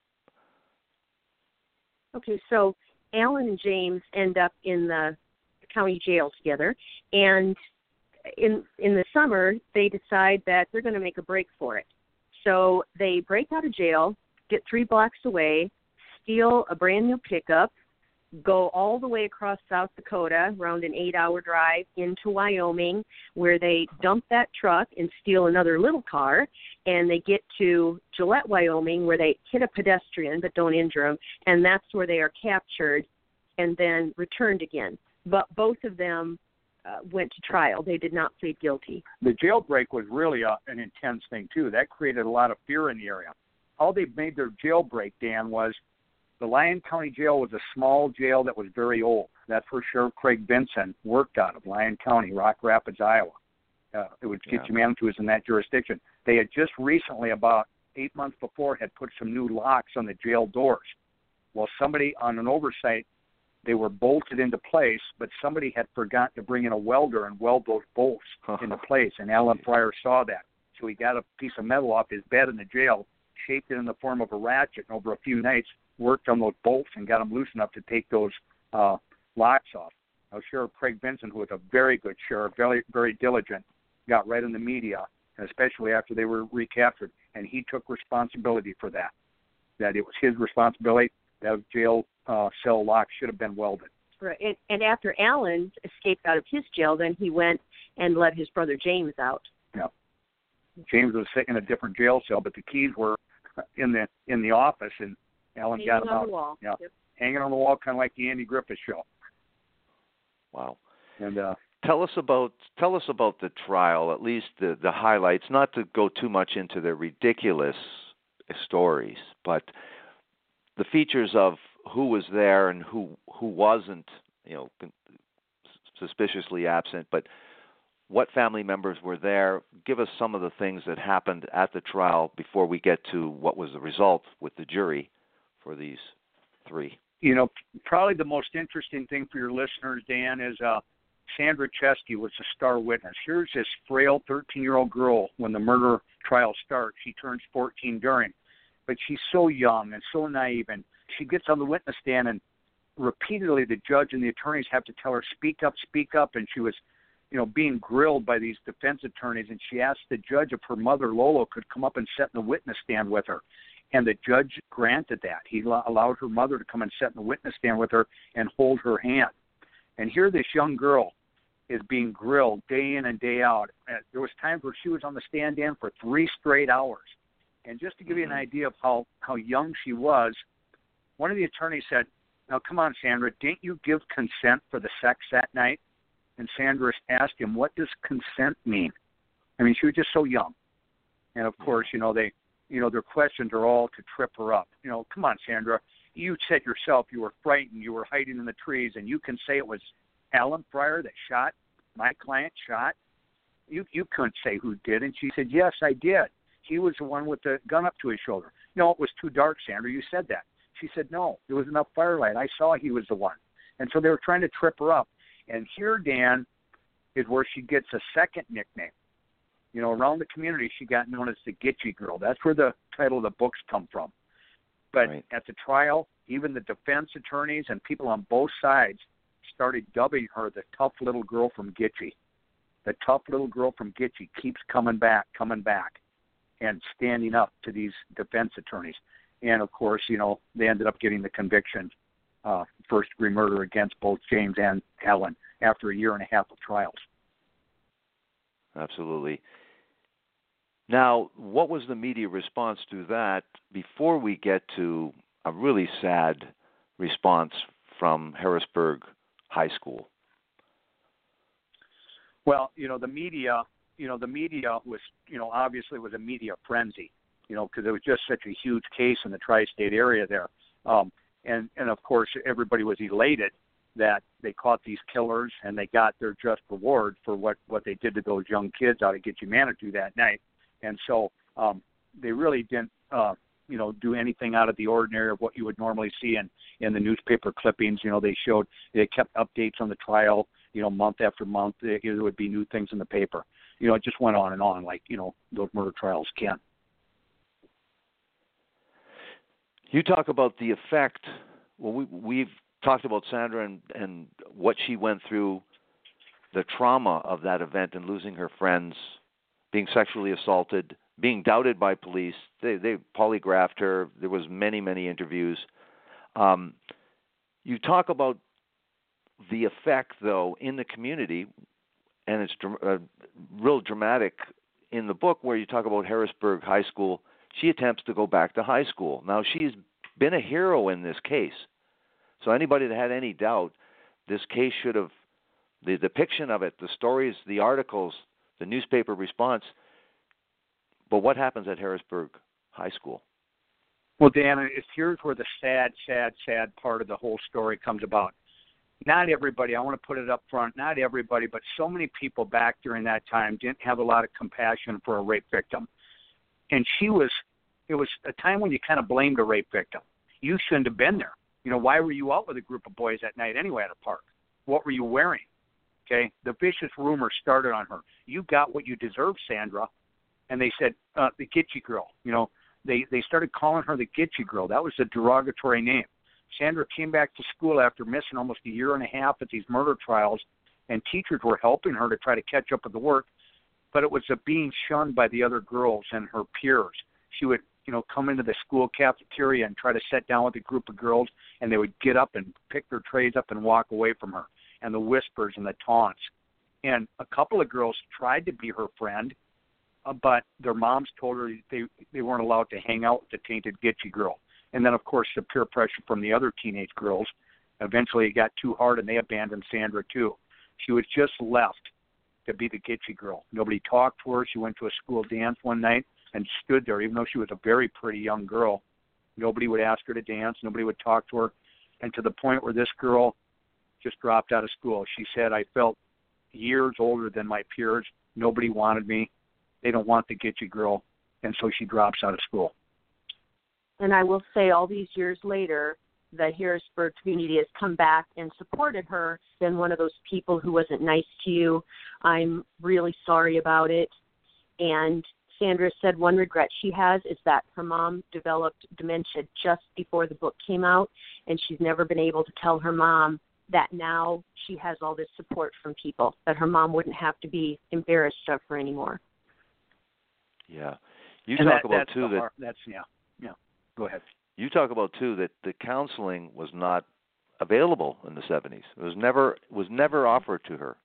Okay, so Alan and James end up in the county jail together, and in the summer they decide that they're going to make a break for it. So they break out of jail, get 3 blocks away, steal a brand new pickup, go all the way across South Dakota, around an 8-hour drive into Wyoming, where they dump that truck and steal another little car, and they get to Gillette, Wyoming, where they hit a pedestrian but don't injure him, and that's where they are captured and then returned again. But both of them went to trial. They did not plead guilty. The jailbreak was really an intense thing, too. That created a lot of fear in the area. How they made their jailbreak, Dan, was the Lyon County Jail was a small jail that was very old. That's where Sheriff Craig Benson worked out of, Lyon County, Rock Rapids, Iowa. It was Gitche Manitou was in that jurisdiction. They had just recently, about 8 months before, had put some new locks on the jail doors. Well, somebody on an oversight, they were bolted into place, but somebody had forgotten to bring in a welder and weld those bolts into place, and Alan Fryer saw that. So he got a piece of metal off his bed in the jail, shaped it in the form of a ratchet, and over a few nights worked on those bolts and got them loose enough to take those locks off. Now, Sheriff Craig Benson, who was a very good sheriff, very, very diligent, got right in the media, and especially after they were recaptured, and he took responsibility for that, that it was his responsibility. That jail cell lock should have been welded. Right. And after Alan escaped out of his jail, then he went and let his brother James out. Yeah. James was sitting in a different jail cell, but the keys were in the office, and Alan hanging got them on out. The wall. Yeah, Yep. Hanging on the wall, kind of like the Andy Griffith Show. Wow. And tell us about the trial, at least the highlights. Not to go too much into the ridiculous stories, but the features of who was there and who wasn't, suspiciously absent. But what family members were there. Give us some of the things that happened at the trial before we get to what was the result with the jury for these three. Probably the most interesting thing for your listeners, Dan, is Sandra Chesky was a star witness. Here's this frail 13-year-old girl when the murder trial starts. She turns 14 during, but she's so young and so naive, and she gets on the witness stand, and repeatedly the judge and the attorneys have to tell her, speak up, and she was being grilled by these defense attorneys, and she asked the judge if her mother, Lolo, could come up and sit in the witness stand with her. And the judge granted that. He allowed her mother to come and sit in the witness stand with her and hold her hand. And here this young girl is being grilled day in and day out. And there was times where she was on the stand, Dan, for 3 straight hours. And just to give you an idea of how young she was, one of the attorneys said, "Now, come on, Sandra, didn't you give consent for the sex that night?" And Sandra asked him, "What does consent mean?" I mean, she was just so young. And, of course, their questions are all to trip her up. Come on, Sandra. You said yourself you were frightened, you were hiding in the trees, and you can say it was Alan Fryer that shot, my client shot. You couldn't say who did. And she said, "Yes, I did. He was the one with the gun up to his shoulder." "No, it was too dark, Sandra. You said that." She said, "No, there was enough firelight. I saw he was the one." And so they were trying to trip her up. And here, Dan, is where she gets a second nickname. Around the community, she got known as the Gitchy Girl. That's where the title of the books come from. But Right. At the trial, even the defense attorneys and people on both sides started dubbing her the tough little girl from Gitchy. The tough little girl from Gitchy keeps coming back, and standing up to these defense attorneys. And, of course, they ended up getting the conviction, first-degree murder against both James and Helen after a year and a half of trials. Absolutely. Now, what was the media response to that before we get to a really sad response from Harrisburg High School? Well, the media was, obviously was a media frenzy, because it was just such a huge case in the tri-state area there. And of course, everybody was elated that they caught these killers and they got their just reward for what they did to those young kids out of Gitchy Manitou that night. And so they really didn't, do anything out of the ordinary of what you would normally see in the newspaper clippings. They kept updates on the trial, month after month. There would be new things in the paper. It just went on and on like, those murder trials can. You talk about the effect. Well, we've talked about Sandra and what she went through, the trauma of that event and losing her friends, being sexually assaulted, being doubted by police. They polygraphed her. There was many, many interviews. You talk about the effect, though, in the community, and it's real dramatic in the book where you talk about Harrisburg High School. She attempts to go back to high school. Now, she's been a hero in this case. So anybody that had any doubt, this case should have, the depiction of it, the stories, the articles, the newspaper response. But what happens at Harrisburg High School? Well, Dan, here's where the sad part of the whole story comes about. Not everybody, I want to put it up front, not everybody, but so many people back during that time didn't have a lot of compassion for a rape victim. And it was a time when you kind of blamed a rape victim. You shouldn't have been there. Why were you out with a group of boys that night anyway at a park? What were you wearing? Okay, the vicious rumor started on her. You got what you deserved, Sandra. And they said, the Gitchy Girl. They started calling her the Gitchy Girl. That was a derogatory name. Sandra came back to school after missing almost a year and a half at these murder trials, and teachers were helping her to try to catch up with the work, but it was being shunned by the other girls and her peers. She would, come into the school cafeteria and try to sit down with a group of girls, and they would get up and pick their trays up and walk away from her, and the whispers and the taunts. And a couple of girls tried to be her friend, but their moms told her they weren't allowed to hang out with the tainted Gitchy Girl. And then, of course, the peer pressure from the other teenage girls. Eventually it got too hard, and they abandoned Sandra, too. She was just left to be the Gitchy Girl. Nobody talked to her. She went to a school dance one night and stood there, even though she was a very pretty young girl. Nobody would ask her to dance. Nobody would talk to her. And to the point where this girl just dropped out of school. She said, I felt, years older than my peers. Nobody wanted me. They don't want the Gitchy girl, and so she drops out of school. And I will say, all these years later, the Harrisburg community has come back and supported her. Been one of those people who wasn't nice to you. I'm really sorry about it. And Sandra said one regret she has is that her mom developed dementia just before the book came out, and she's never been able to tell her mom that now she has all this support from people, that her mom wouldn't have to be embarrassed of her anymore. Yeah. You talk about, too, Go ahead. You talk about, too, that the counseling was not available in the 70s. It was never offered to her.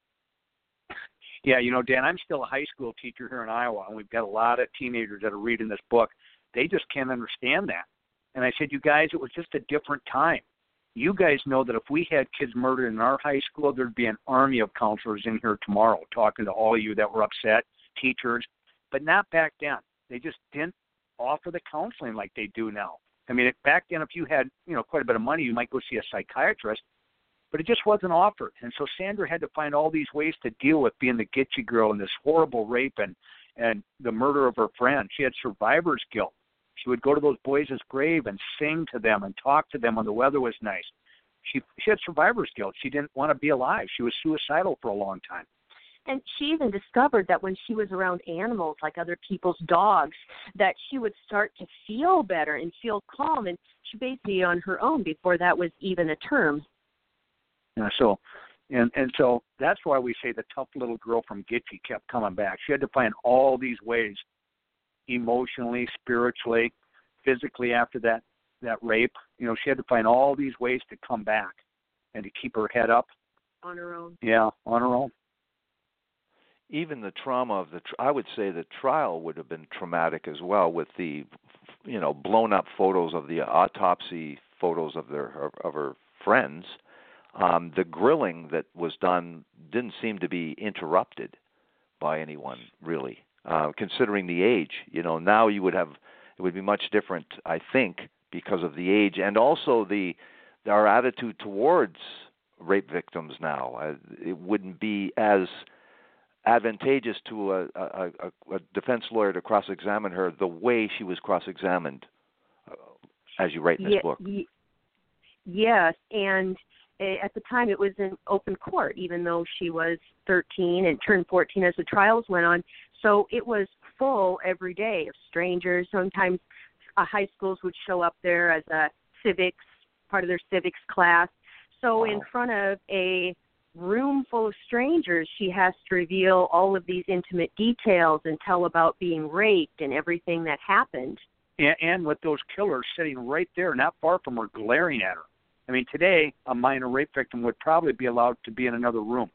Yeah, Dan, I'm still a high school teacher here in Iowa, and we've got a lot of teenagers that are reading this book. They just can't understand that. And I said, you guys, it was just a different time. You guys know that if we had kids murdered in our high school, there'd be an army of counselors in here tomorrow talking to all of you that were upset, teachers, but not back then. They just didn't offer the counseling like they do now. I mean, back then, if you had, quite a bit of money, you might go see a psychiatrist, but it just wasn't offered. And so Sandra had to find all these ways to deal with being the Gitchy girl and this horrible rape and the murder of her friend. She had survivor's guilt. She would go to those boys' grave and sing to them and talk to them when the weather was nice. She had survivor's guilt. She didn't want to be alive. She was suicidal for a long time. And she even discovered that when she was around animals, like other people's dogs, that she would start to feel better and feel calm. And she basically on her own before that was even a term. Yeah, so that's why we say the tough little girl from Gitchy kept coming back. She had to find all these ways, emotionally, spiritually, physically after that rape. She had to find all these ways to come back and to keep her head up. On her own. Yeah, on her own. Even the trauma of I would say the trial would have been traumatic as well, with the, blown up photos of the autopsy photos of her friends. The grilling that was done didn't seem to be interrupted by anyone, really, considering the age. Now it would be much different, I think, because of the age and also our attitude towards rape victims now. It wouldn't be as advantageous to a defense lawyer to cross-examine her the way she was cross-examined, as you write in this book. Yes, and at the time it was in open court, even though she was 13 and turned 14 as the trials went on. So it was full every day of strangers. Sometimes high schools would show up there as part of their civics class. So wow. In front of a room full of strangers, she has to reveal all of these intimate details and tell about being raped and everything that happened. And with those killers sitting right there, not far from her, glaring at her. I mean, today, a minor rape victim would probably be allowed to be in another room.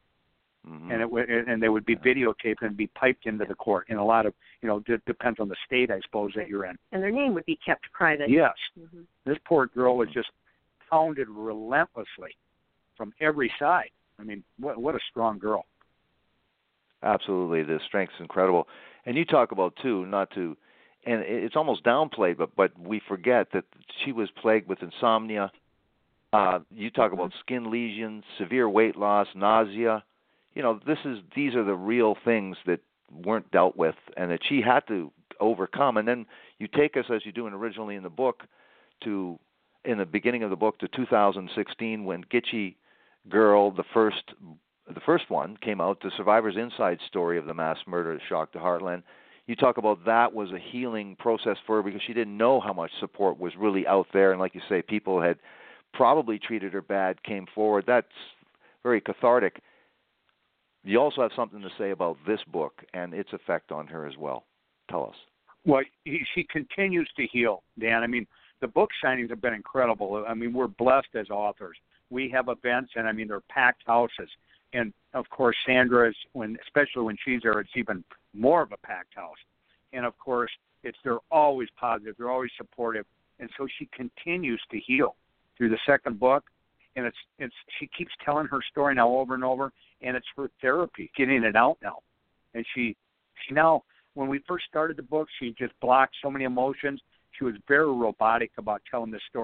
Mm-hmm. And they would be videotaped and be piped into the court. And a lot of, depends on the state, I suppose, that you're in. And their name would be kept private. Yes. Mm-hmm. This poor girl was just pounded relentlessly from every side. I mean, what a strong girl. Absolutely. The strength's incredible. And you talk about, too, and it's almost downplayed, but we forget that she was plagued with insomnia. You talk about skin lesions, severe weight loss, nausea. These are the real things that weren't dealt with and that she had to overcome. And then you take us, as you do originally in the book, in the beginning of the book to 2016 when Gitchy Girl, the first one, came out, the survivor's inside story of the mass murder that shocked the heartland. You talk about that was a healing process for her because she didn't know how much support was really out there. And like you say, people had probably treated her bad, came forward. That's very cathartic. You also have something to say about this book and its effect on her as well. Tell us. Well, she continues to heal, Dan. I mean, the book signings have been incredible. I mean, we're blessed as authors. We have events, and, I mean, they're packed houses. And, of course, Sandra, especially when she's there, it's even more of a packed house. And, of course, they're always positive. They're always supportive. And so she continues to heal through the second book. And she keeps telling her story now over and over, and it's her therapy, getting it out now. And she now, when we first started the book, she just blocked so many emotions. She was very robotic about telling the story.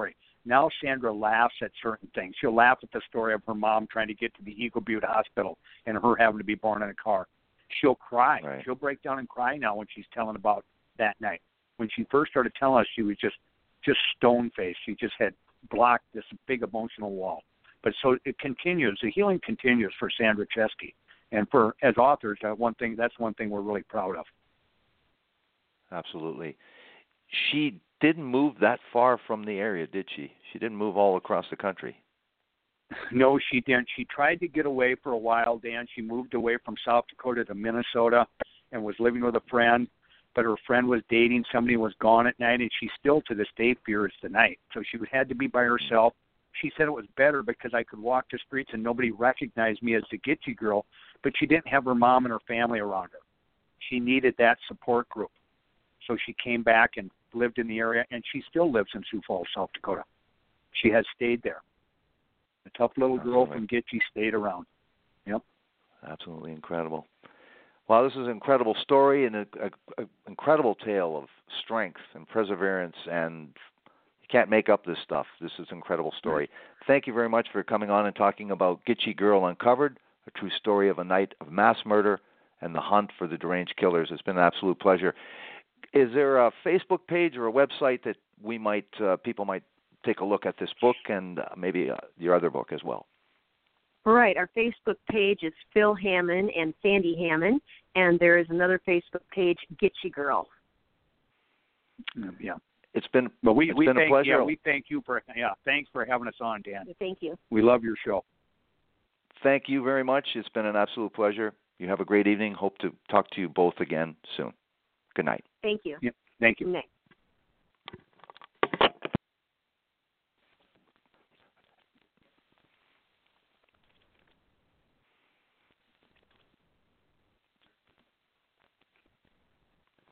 Now Sandra laughs at certain things. She'll laugh at the story of her mom trying to get to the Eagle Butte Hospital and her having to be born in a car. She'll cry. Right. She'll break down and cry now when she's telling about that night. When she first started telling us, she was just stone-faced. She just had blocked this big emotional wall. But so it continues. The healing continues for Sandra Chesky. And as authors, that's one thing we're really proud of. Absolutely. She didn't move that far from the area, did she? She didn't move all across the country. No, she didn't. She tried to get away for a while, Dan. She moved away from South Dakota to Minnesota and was living with a friend. But her friend was dating somebody, was gone at night, and she still to this day fears the night. So she had to be by herself. She said it was better because I could walk the streets and nobody recognized me as the Gitchy girl, but she didn't have her mom and her family around her. She needed that support group. So she came back and lived in the area, and she still lives in Sioux Falls, South Dakota. She has stayed there. The tough little girl from Gitchy stayed around. Yep. Absolutely incredible. Wow, this is an incredible story and an incredible tale of strength and perseverance, and you can't make up this stuff. This is an incredible story. Thank you very much for coming on and talking about Gitchy Girl Uncovered, a true story of a night of mass murder and the hunt for the deranged killers. It's been an absolute pleasure. Is there a Facebook page or a website that people might take a look at this book and maybe your other book as well? Right. Our Facebook page is Phil Hammond and Sandy Hammond, and there is another Facebook page, Gitchy Girl. Yeah. It's been a pleasure. Yeah, we thank you thanks for having us on, Dan. Thank you. We love your show. Thank you very much. It's been an absolute pleasure. You have a great evening. Hope to talk to you both again soon. Good night. Thank you. Yeah, thank you. Good night.